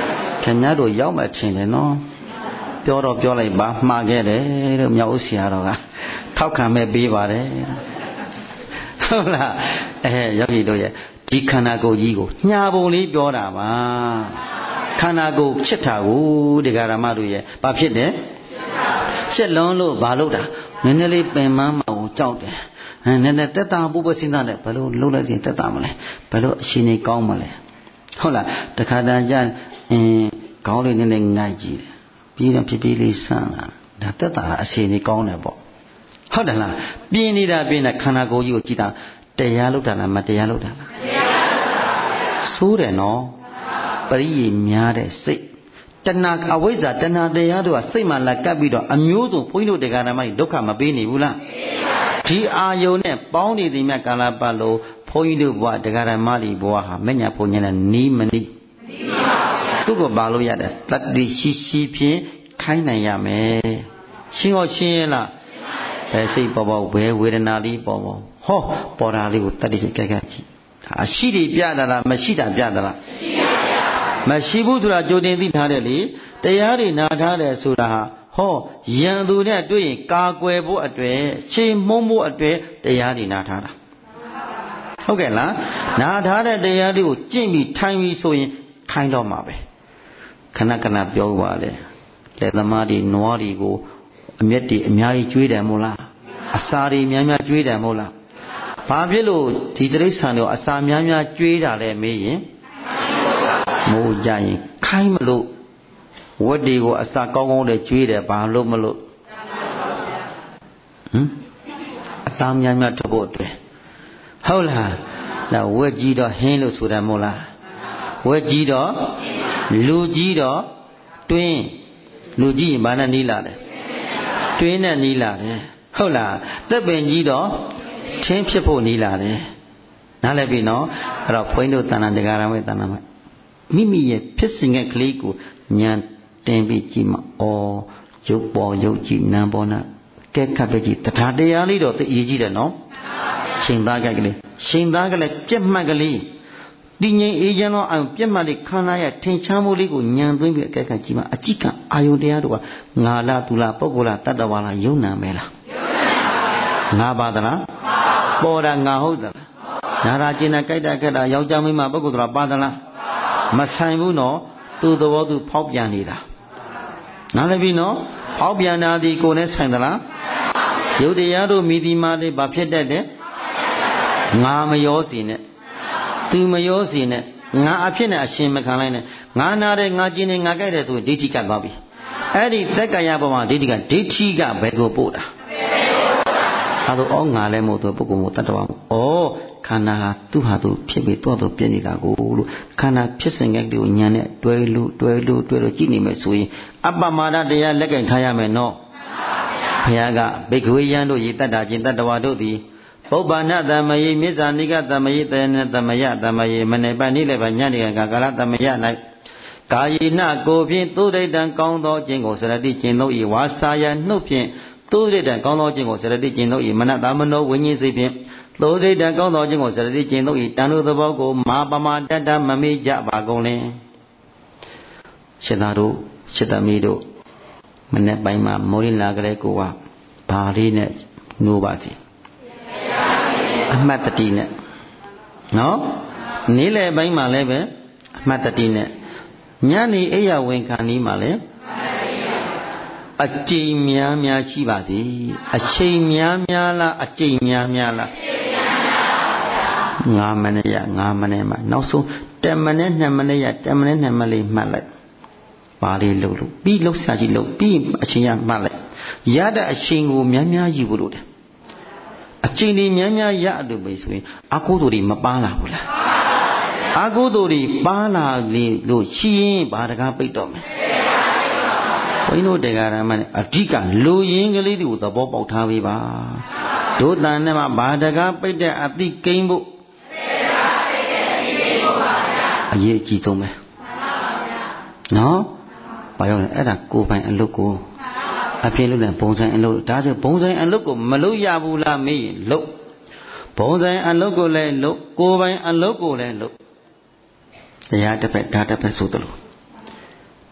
ခင်ဗျားတို့ရောက်မှထင်တယ်နော်ပြောတော့ပြောလိုက်ပါမှားခဲ့တယ်လို့မြောက်ဦးဆရာတော်ကထောက်ခံမဲ့ပေးပါတယ်ဟုတ်လားအဲယောဂီတို့ရဲ့ဒီခန္ဓာကိုယ်ကြီးကိုညာပုံလေးပြောတာပါခန္ဓာကိုယ်ဖြစ်တာကိုဒကာရမတို့ရဲ့ဘာဖြစ်တယ်ဖြစ်လွန်းလို့ဘာလို့တာနည်းနည်းလေးပင်မမှာကိုကြောက်တယ်နည်းနည်းတက်တာပုပ္ပစဉ်းစားတယ်ဘယ်လိုလှုပ်လိုက်ရင်တက်တာမလဲဘယ်လိုအရှင်ကြီးကောင်းမလဲဟုတ်လားတခါတည်းကျအင်းခေါင်းလေးနည်းနည်းငိုက်ကြည့်တယ်ပြီးတော့ဖြည်းဖြည်းလေးဆန်းလာဒါတက်တာအရှင်ကြီးကောင်းတယ်ပေါ့ဟုတ်တယ်လားပြင်းနေတာပြင်းတဲ့ခန္ဓာကိုယ်ကြီးကိုကြည့်တာတရားလုပ်တာလားမတရားလုပ်တာလားတရားလုပ်တာပါဗျာဆိုးတယ်နော်ပရိယေများတဲ့စိတ်တဏှာအဝိဇ္ဇာတဏှာတရားတို့ကစိတ်မှလာကပ်ပြီးတော့အမျိုးစုံဘုန်းကြီးတို့တရားဓမ္မကြီးဒုက္ခမပေးနေဘူးလားဒီအာယုန်နဲ့ပေါင်းနေသည်မြတ်ကာလပတ်လို့ဘုန်းကြီးတို့ဘဝတရားဓမ္မကြီးဘဝဟာမညာဘုံညာနဲ့နီးမနီးနီးပါဗျာသူ့ကိုပါလို့ရတယ်တတ္တိရှိရှိဖြင့်ခိုင်းနိုင်ရမယ်ရှင်းရောရှင်းရဲ့လားဘယ်စိတ်ပေါ်ပေါ်ဘယ်ဝေဒနာလေးပေါ်ပေါ်ဟောပေါ်တာလေးကိုတတ္တိကြက်ကြက်ကြည့်အရှိတွေပြတာလားမရှိတာပြတာလားရှိပါဗျာမရှိဘူးဆိုတာကြိုတင်သိထားတယ်လေတရားတွေနာထားတယ်ဆိုတာဟာဟောယံသူနဲ့တွေ့ရင်ကာကွယ်ဖို့အတွက်ချိန်မှုံးဖို့အတွက်တရားတွေနာထားတာဟုတ်ကဲ့လားနာထားတဲ့တရားတွေကိုကျင့်ပြီးထိုင်ပြီးဆိုရင်ထိုင်တော့မှာပဲခဏခဏပြောပါလေလက်သမားတွေနွားတွေကိုအမျက်တွေအများကြီးကျွေးတယ်မို့လားအစာတွေများများကျွေးတယ်မို့လားဘာဖြစ်လို့ဒီတိရစ္ဆာန်တွေအစာများများကျွေးတာလဲမေးရင်မိုးကြရင်ခိုင်းမလို့ဝတ်တွေကိုအစာကောင်းကောင်းနဲ့ကျွေးတယ်ဘာလို့မလို့ဟမ်အသားများများထုတ်ဖို့အတွက်ဟုတ်လားဒါဝက်ကြီးတော့ဟင်းလို့ဆိုတယ်မို့လားဝက်ကြီးတော့လူကြီးတော့တွင်းလူကြီးရင်ဘာနဲ့နီးလာတယ်တွင်းနဲ့နီးလာတယ်ဟုတ်လားသက်ပင်ကြီးတော့ထင်းဖြစ်ဖို့နီးလာတယ်နားလည်ပြီနော်အဲ့တော့ဘုန်းကြီးတို့တဏ္ဍာတရားရမေတ္တနာမှာမိမိရဲ့ဖြစ်စဉ်ကကလေးကိုဉာဏ်တင်ပြီးကြည့်မှာဩရုပ်ပေါ်ရုပ်ကြည့်နာမ်ပေါ်နာကဲခတ်ပဲကြည့်တရားတရားလေးတော့သိအရေးကြီးတယ်နော်ရှင်သားကလေးရှင်သားကလေးပြက်မှတ်ကလေးတည်ငြိမ်အေးချမ်းသောအာယုံပြက်မှတ်လေးခန္ဓာရဲ့ထင်ရှားမှုလေးကိုဉာဏ်သွင်းပြီးအကဲခတ်ကြည့်မှာအကြည့်ကအာယုံတရားတို့ကငါလားသူလားပုဂ္ဂိုလ်လားတတ္တဝါလားယုံနာမဲလားယုံနာပါဗျာငါပါသလားပေါ်တာငါဟုတ်သလားနာရာကျင်တာကြိုက်တာခက်တာယောက်ျားမိန်းမပုဂ္ဂိုလ်တော်ပါသလားမဆိုင်ဘူးနော်သူ့သဘောသူဖောက်ပြန်နေတာနားလည်ပြီနော်ဖောက်ပြန်တာဒီကိုယ်နဲ့ဆိုင်သလားယုတ်တရားတို့မိဒီမာတွေဘာဖြစ်တတ်တယ်ငါမရောစီနဲ့သူမရောစီနဲ့ငါအဖြစ်နဲ့အရှင်မခံလိုက်နဲ့ငါနာတယ်ငါကျင်တယ်ငါကြိုက်တယ်ဆိုရင်ဒိဋ္ဌိကသွားပြီအဲ့ဒီသက်ကာယပေါ်မှာဒိဋ္ဌိကဒိဋ္ဌိကဘယ်ကိုပို့တာအဲဒါဩငါလည်းမဟုတ်သူပုဂ္ဂိုလ်မို့တတ္တဝါမို့ဩခန္ဓာဟာသူ့ဟာသူဖြစ်ပြီးတော့တော့ပြည့်နေတာကိုလို့ခန္ဓာဖြစ်စဉ်ကလေးကိုညာနဲ့တွဲလို့တွဲလို့တွဲလို့ကြည့်နေမယ်ဆိုရင်အပ္ပမဒတရားလက်ကင်ထားရမယ်နော်ဘုရားကဘိက္ခဝေယံတို့ဤတတ္တာချင်းတတ္တဝါတို့သည်ပုပ္ပန္နတမယေမိစ္ဆာနိကတမယေတေနတမယတမယေမနေပနိလေပညဏိကကာလတမယ၌ကာယေနကိုဖြင့်သုဒိတံကောင်းသောခြင်းကိုစရတိကျင့်သောဤဝါစာယနှုတ်ဖြင့်သုဒိတံကောင်းသောခြင်းကိုစရတိကျင့်သောဤမနတမနောဝိညာဉ်စိဖြင့်သုဒိတံကောင်းသောခြင်းကိုစရတိကျင့်သောဤတန်တို့သဘောကိုမာပမာတတမမေ့ကြပါကုန်လင်ရှင်သာတို့ရှင်သမီးတို့မနေ့ပိုင်းမှာမိုးရင်းလာကြတဲ့ကိုကဘာလေးနဲ့နှိုးပါစီအမှတ်တတိနဲ့နော်နေ့လယ်ပိုင်းမှာလည်းပဲအမှတ်တတိနဲ့ညနေအိယာဝင်ခံဒီမှာလည်းအကျိန်များများရှိပါသည်အချိန်များများလားအကျိန်များများလားငါးမိနစ်ရငါးမိနစ်မှနောက်ဆုံးtenမိနစ်twoမိနစ်ရtenမိနစ်twoမိနစ်လေးမှတ်လိုက်ပါလေးလှုပ်လို့ပြီးလှုပ်ရှားကြည့်လို့ပြီးအချိန်ရမှတ်လိုက်ရတဲ့အချိန်ကိုများများယူဖို့လို့တယ်အချိန်ဒီများများရလို့ပဲဆိုရင်အကုသိုလ်တွေမပါလာဘူးလားအကုသိုလ်တွေပါလာလေလို့ရှိရင်ဘာတကားပိတ်တော့မယ်ဘုန်းကြီးတို့တရားဓမ္မနဲ့အဓိကလူရင်းကလေးတွေကိုသဘောပေါက်ထားပေးပါတို့တန်နဲ့မှာဘာတကားပိတ်တဲ့အတိကိန်းဖို့အရေးအကြီးဆုံးပဲနော်ဘာကြောင့်လဲအဲ့ဒါကိုယ်ပိုင်အလုပ်ကိုအပြည့်လို့လည်းဘုံဆိုင်အလုပ်ဒါဆိုဘုံဆိုင်အလုပ်ကိုမလုပ်ရဘူးလားမေးရင်လုပ်ဘုံဆိုင်အလုပ်ကိုလည်းလုပ်ကိုယ်ပိုင်အလုပ်ကိုလည်းလုပ်တရားတစ်ဖက်ဓာတ်တစ်ဖက်ဆိုသလို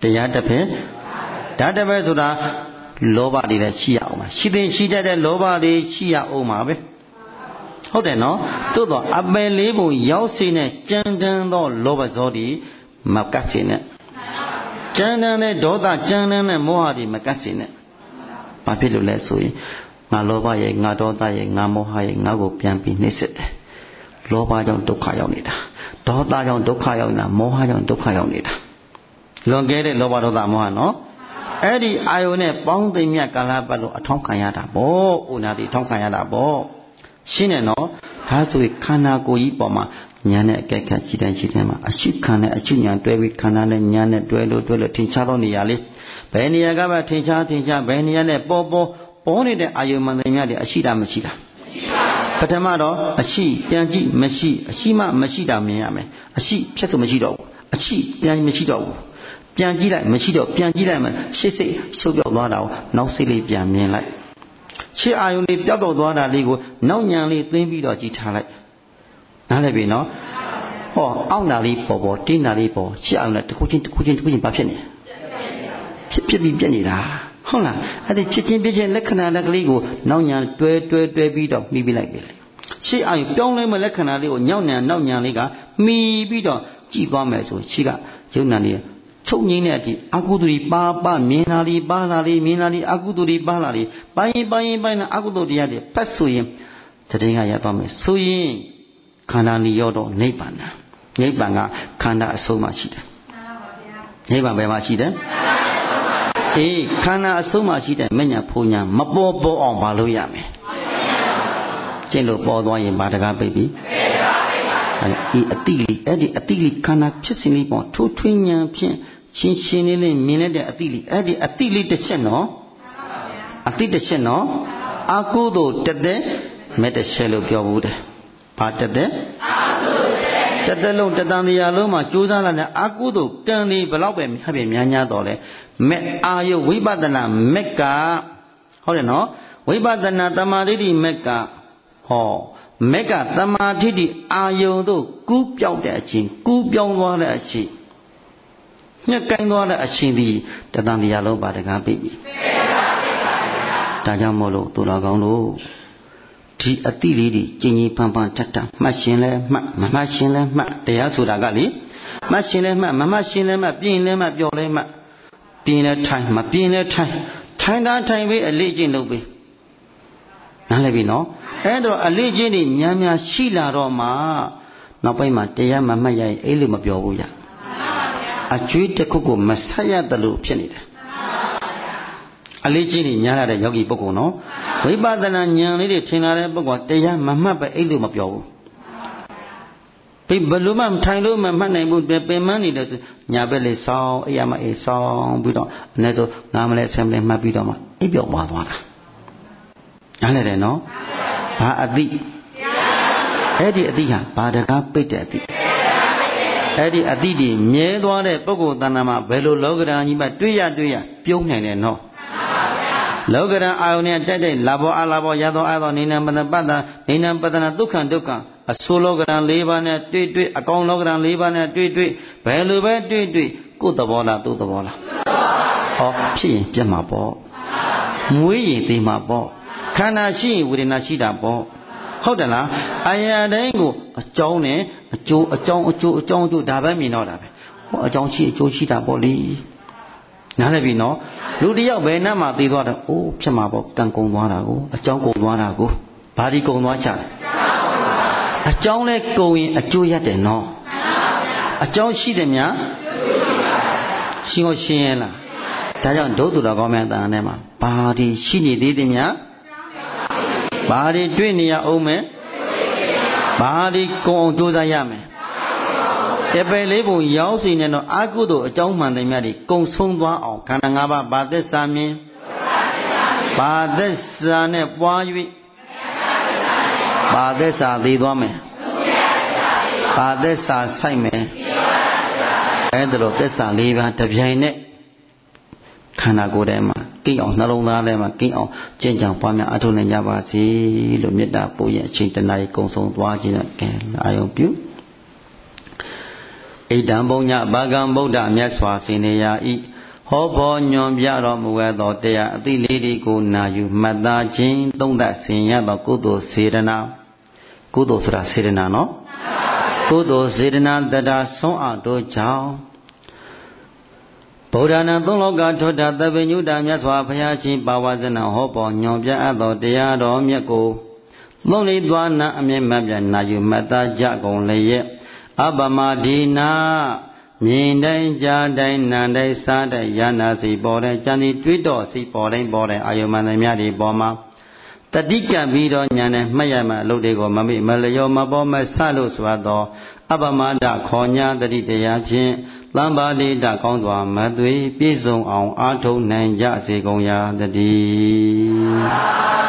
တရားတစ်ဖက်ဓာတ်တစ်ဖက်ဆိုတာလောဘတွေလည်းရှိရအောင်ပါရှိတဲ့ရှိတတ်တဲ့လောဘတွေရှိရအောင်ပါပဲဟုတ်တယ်နော်သို့တော့အပယ်လေးပုံရောက်စေနဲ့ကြမ်းတမ်းသောလောဘဇောတွေမကတ်စေနဲ့ကြမ်းတမ်းတဲ့ဒေါသကြမ်းတမ်းတဲ့မောဟတွေမကတ်စေနဲ့ဘာဖြစ်လို့လဲဆိုရင်ငါလောဘရဲ့ငါဒေါသရဲ့ငါမောဟရဲ့ငါကိုပြန်ပြီးနှိမ့်ဆက်တယ်လောဘကြောင့်ဒုက္ခရောက်နေတာဒေါသကြောင့်ဒုက္ခရောက်နေတာမောဟကြောင့်ဒုက္ခရောက်နေတာလွန်ကဲတဲ့လောဘဒေါသမောဟနော်အဲ့ဒီအာယုန်နဲ့ပေါင်းသိမ့်မြတ်ကာလပတ်လို့အထောက်ခံရတာပေါ့ဥနာတိထောက်ခံရတာပေါ့ရှင်းတယ်နော်ဒါဆိုရင်ခန္ဓာကိုယ်ကြီးပေါ်မှာဉာဏ်နဲ့အကဲခတ်ကြည့်တိုင်းကြည့်တိုင်းမှာအရှိခံနဲ့အရှိဉာဏ်တွဲပြီးခန္ဓာနဲ့ဉာဏ်နဲ့တွဲလို့တွဲလို့ထင်ရှားသောနေရာလေးဘယ်နေရာကမှထင်ရှားထင်ရှားဘယ်နေရာနဲ့ပေါ်ပေါ်ပေါ်နေတဲ့အာယုန်မှန်သိမြတ်တွေအရှိတာမရှိတာပထမတော့အရှိပြန်ကြည့်မရှိအရှိမှမရှိတာမြင်ရမယ်အရှိဖြစ်သူမရှိတော့ဘူးအရှိပြန်မရှိတော့ဘူးပြန်ကြည့်လိုက်မရှိတော့ပြန်ကြည့်လိုက်မှရှေ့စိတ်ရှုပ်ပြောက်သွားတာကိုနောက်စိတ်လေးပြန်မြင်လိုက်ရှေ့အာယုန်လေးပျောက်တော့သွားတာလေးကိုနောက်ညံလေးသိမ့်ပြီးတော့ကြည့်ထားလိုက်နားလည်ပြီနော်ဟောအောင့်တာလေးပေါ်ပေါ်တင်းတာလေးပေါ်ရှေ့အာယုန်နဲ့တစ်ခုချင်းတစ်ခုချင်းတစ်ခုချင်းဘာဖြစ်နေဖြစ်ဖြစ်ပြီးပြက်နေတာဟုတ်လားအဲ့ဒီဖြစ်ချင်းပြက်ချင်းလက္ခဏာလက်ကလေးကိုနောက်ညံတွဲတွဲတွဲပြီးတော့မှီပြီးလိုက်ပြီရှေ့အာယုန်ပြောင်းလဲမဲ့လက္ခဏာလေးကိုညောက်ညံနောက်ညံလေးကမှီပြီးတော့ကြည့်သွားမယ်ဆိုရှေ့ကယုံနာလေးချုပ်ငိမ့်တဲ့အထိအကုသိုလ်တွေပါပါမြင်လာလီပါလာလီမြင်လာလီအကုသိုလ်တွေပါလာလီပိုင်းပိုင်းပိုင်းနဲ့အကုသိုလ်တရားတွေဖတ်ဆိုရင်တည်ငါရသွားမယ်ဆိုရင်ခန္ဓာနိရောဓနိဗ္ဗာန်နိဗ္ဗာန်ကခန္ဓာအဆုံးမှရှိတယ်နိဗ္ဗာန်ဘယ်မှာရှိတယ်အေးခန္ဓာအဆုံးမှရှိတယ်မညာဖုန်ညာမပေါ်ပေါ်အောင်မလုပ်ရမယ်ကျင့်လို့ပေါ်သွားရင်ဘာတကားပိတ်ပြီဒီအတိလေးအဲ့ဒီအတိလေးခန္ဓာဖြစ်စဉ်လေးပေါ့ထိုးထွင်းဉာဏ်ဖြင့်ရှင်းရှင်းလေးလေးမြင်လိုက်တဲ့အတိလေးအဲ့ဒီအတိလေးတစ်ချက်နော်အတိတစ်ချက်နော်အကုသိုလ်တက်တဲ့မဲ့တစ်ချက်လို့ပြောဘူးတယ်ဘာတက်တဲ့အကုသိုလ်တက်တဲ့လုံးတတန်တရားလုံးမှာကြိုးစားလာတဲ့အကုသိုလ်ကံလေးဘလောက်ပဲမြတ်ပဲများများတော့လဲမဲ့အာယုဝိပဿနာမက်ကဟုတ်တယ်နော်ဝိပဿနာတမာတိမက်ကဟောမက်ကတမာတိတိအာယုံတို့ကူးပြောက်တဲ့အချင်းကူးပြောင်းသွားတဲ့အချင်းညှက်ကိုင်းသွားတဲ့အချင်းဒီတတန်တရားလုံးပါတကားပြီဒါကြောင့်မို့လို့သူတော်ကောင်းတို့ဒီအတိလေးတွေကျင်ကြီးပန်းပန်းထက်ထမှတ်ရှင်လဲမှတ်မမှတ်ရှင်လဲမှတ်တရားဆိုတာကလေမှတ်ရှင်လဲမှတ်မမှတ်ရှင်လဲမှတ်ပြင်းလဲမှတ်ပြောလဲမှတ်ပြင်းလဲထိုင်မပြင်းလဲထိုင်ထိုင်တာထိုင်ပြီးအလေးကျင့်လုပ်ပြီးနားလည်ပြီနော်အဲ့တော့အလေးချင်းတွေများများရှိလာတော့မှနောက်ပိုင်းမှာတရားမမှတ်ရရင်အဲ့လိုမပြောဘူးရအကျွေးတစ်ခုကိုမဆက်ရတယ်လို့ဖြစ်နေတယ်အလေးချင်းတွေများလာတဲ့ယောဂီပုဂ္ဂိုလ်နော်ဝိပဿနာဉာဏ်လေးတွေထင်လာတဲ့ပုဂ္ဂိုလ်တရားမမှတ်ပဲအဲ့လိုမပြောဘူးဘယ်ဘလို့မှထိုင်လို့မမှတ်နိုင်ဘူးပင်မနေတယ်ဆိုညာဘက်လေးဆောင်းအဲ့ရမအေးဆောင်းပြီးတော့အနည်းဆုံးငါမလဲဆမ်ပလင်မှတ်ပြီးတော့မှအိပ်ပျော်သွားသွားတာနားလည်တယ်နော်ဘာအတိအဲ့ဒီအတိဟာဘာတကားပိတ်တဲ့အတိအဲ့ဒီအတိဒီမြဲသွားတဲ့ပုဂ္ဂိုလ်တဏ္ဍာမှာဘယ်လိုလောကဓာတ်ကြီးမှတွေ့ရတွေ့ရပြုံးနိုင်တယ်နော်လောကဓာတ်အာယုန်နဲ့တိုက်တိုက်လာဘောအလာဘောရသောအသောနေနံပတပတ္တနေနံပတနာဒုက္ခဒုက္ခအဆိုးလောကဓာတ်၄ပါးနဲ့တွေ့တွေ့အကောင်လောကဓာတ်၄ပါးနဲ့တွေ့တွေ့ဘယ်လိုပဲတွေ့တွေ့ကိုယ်သဘောလားသူ့သဘောလားဟောဖြစ်ရင်ပြတ်မှာပေါ့မွေးရင်သိမှာပေါ့ခန္ဓာရှိရင်ဝေဒနာရှိတာပေါ့ဟုတ်တယ်လားအာရတိုင်းကိုအကြောင်းနဲ့အကျိုးအကြောင်းအကျိုးအကြောင်းအကျိုးဒါပဲမြင်တော့တာပဲဟောအကြောင်းရှိအကျိုးရှိတာပေါ့လေနားလည်ပြီနော်လူတယောက်ဘယ်နှမှာသိသွားတယ်အိုးဖြစ်မှာပေါ့ကံကုန်သွားတာကိုအကြောင်းကုန်သွားတာကိုဘာဒီကုန်သွားချတယ်အကြောင်းလဲကုန်ရင်အကျိုးရတယ်နော်အကြောင်းရှိတယ်များရှင်းကိုရှင်းရလားဒါကြောင့်ဒုသူတော်ကောင်းများတန်ထဲမှာဘာဒီရှိနေသေးတယ်များဘာဒီတွေ့နေရအောင်မယ်ဘာဒီကုံအောင်ကြိုးစားရမယ်တပယ်လေးပုံရောက်စီနေတော့အာကုသို့အကြောင်းမှန်တယ်များဒီကုံဆုံးသွားအောင်ခန္ဓာ၅ပါးဘာသက်စာမြင်ဘာသက်စာနဲ့ပွား၍ဘာသက်စာသိသွားမယ်ဘာသက်စာဆိုင်မယ်အဲ့ဒါလို့သက်စာ၄ပါးတပြိုင်နဲ့ခန္ဓာကိုယ်ထဲမှာကိအောင်နှလုံးသားထဲမှာကိအောင်ကျင့်ကြံပွားများအထုနိုင်ကြပါစေလို့မေတ္တာပို့ရင်အချိန်တဏှာကြီးကုံဆုံးသွားခြင်းနဲ့ကဲအာယုံပြုဣဒံဘုံညဘာကံဗုဒ္ဓမြတ်စွာစေနေရာဤဟောဘောညွန်ပြတော်မူသောတရားအသိလေးတွေကိုနာယူမှတ်သားခြင်းသုံးသပ်ဆင်ရသောကုသိုလ်စေတနာကုသိုလ်ဆိုတာစေတနာနော်ကုသိုလ်စေတနာတရားဆုံးအပ်တို့ကြောင့်ဗုဒ္ဓနာသုံးလောကထွတ်တာသဗ္ဗညုတမြတ်စွာဘုရားရှင်ပါဝါဇနာဟောပေါ်ညွန်ပြအပ်သောတရားတော်မြတ်ကိုမုန်လိသွားနာအမြဲမှတ်ပြနာယူမှတ်သားကြကုန်လျက်အပမဒီနာမြင်တိုင်းကြားတိုင်းနာတိုင်းစားတိုင်းရနာစီပေါ်တိုင်းကြံစီတွေးတော့စီပေါ်တိုင်းပေါ်တိုင်းအာယုမန္တမြတ်ဒီပေါ်မှာတတိကပြီးတော့ညာနဲ့မှတ်ရမှအလုပ်တွေကိုမမိမလျောမပေါ်မဆလို့ဆိုသောအပမဒခေါ်ညာတတိတရားဖြင့်သံပါတိတကောင်းစွာမသွေပြည့်စုံအောင်အားထုတ်နိုင်ကြစေကုန်ရာတည်း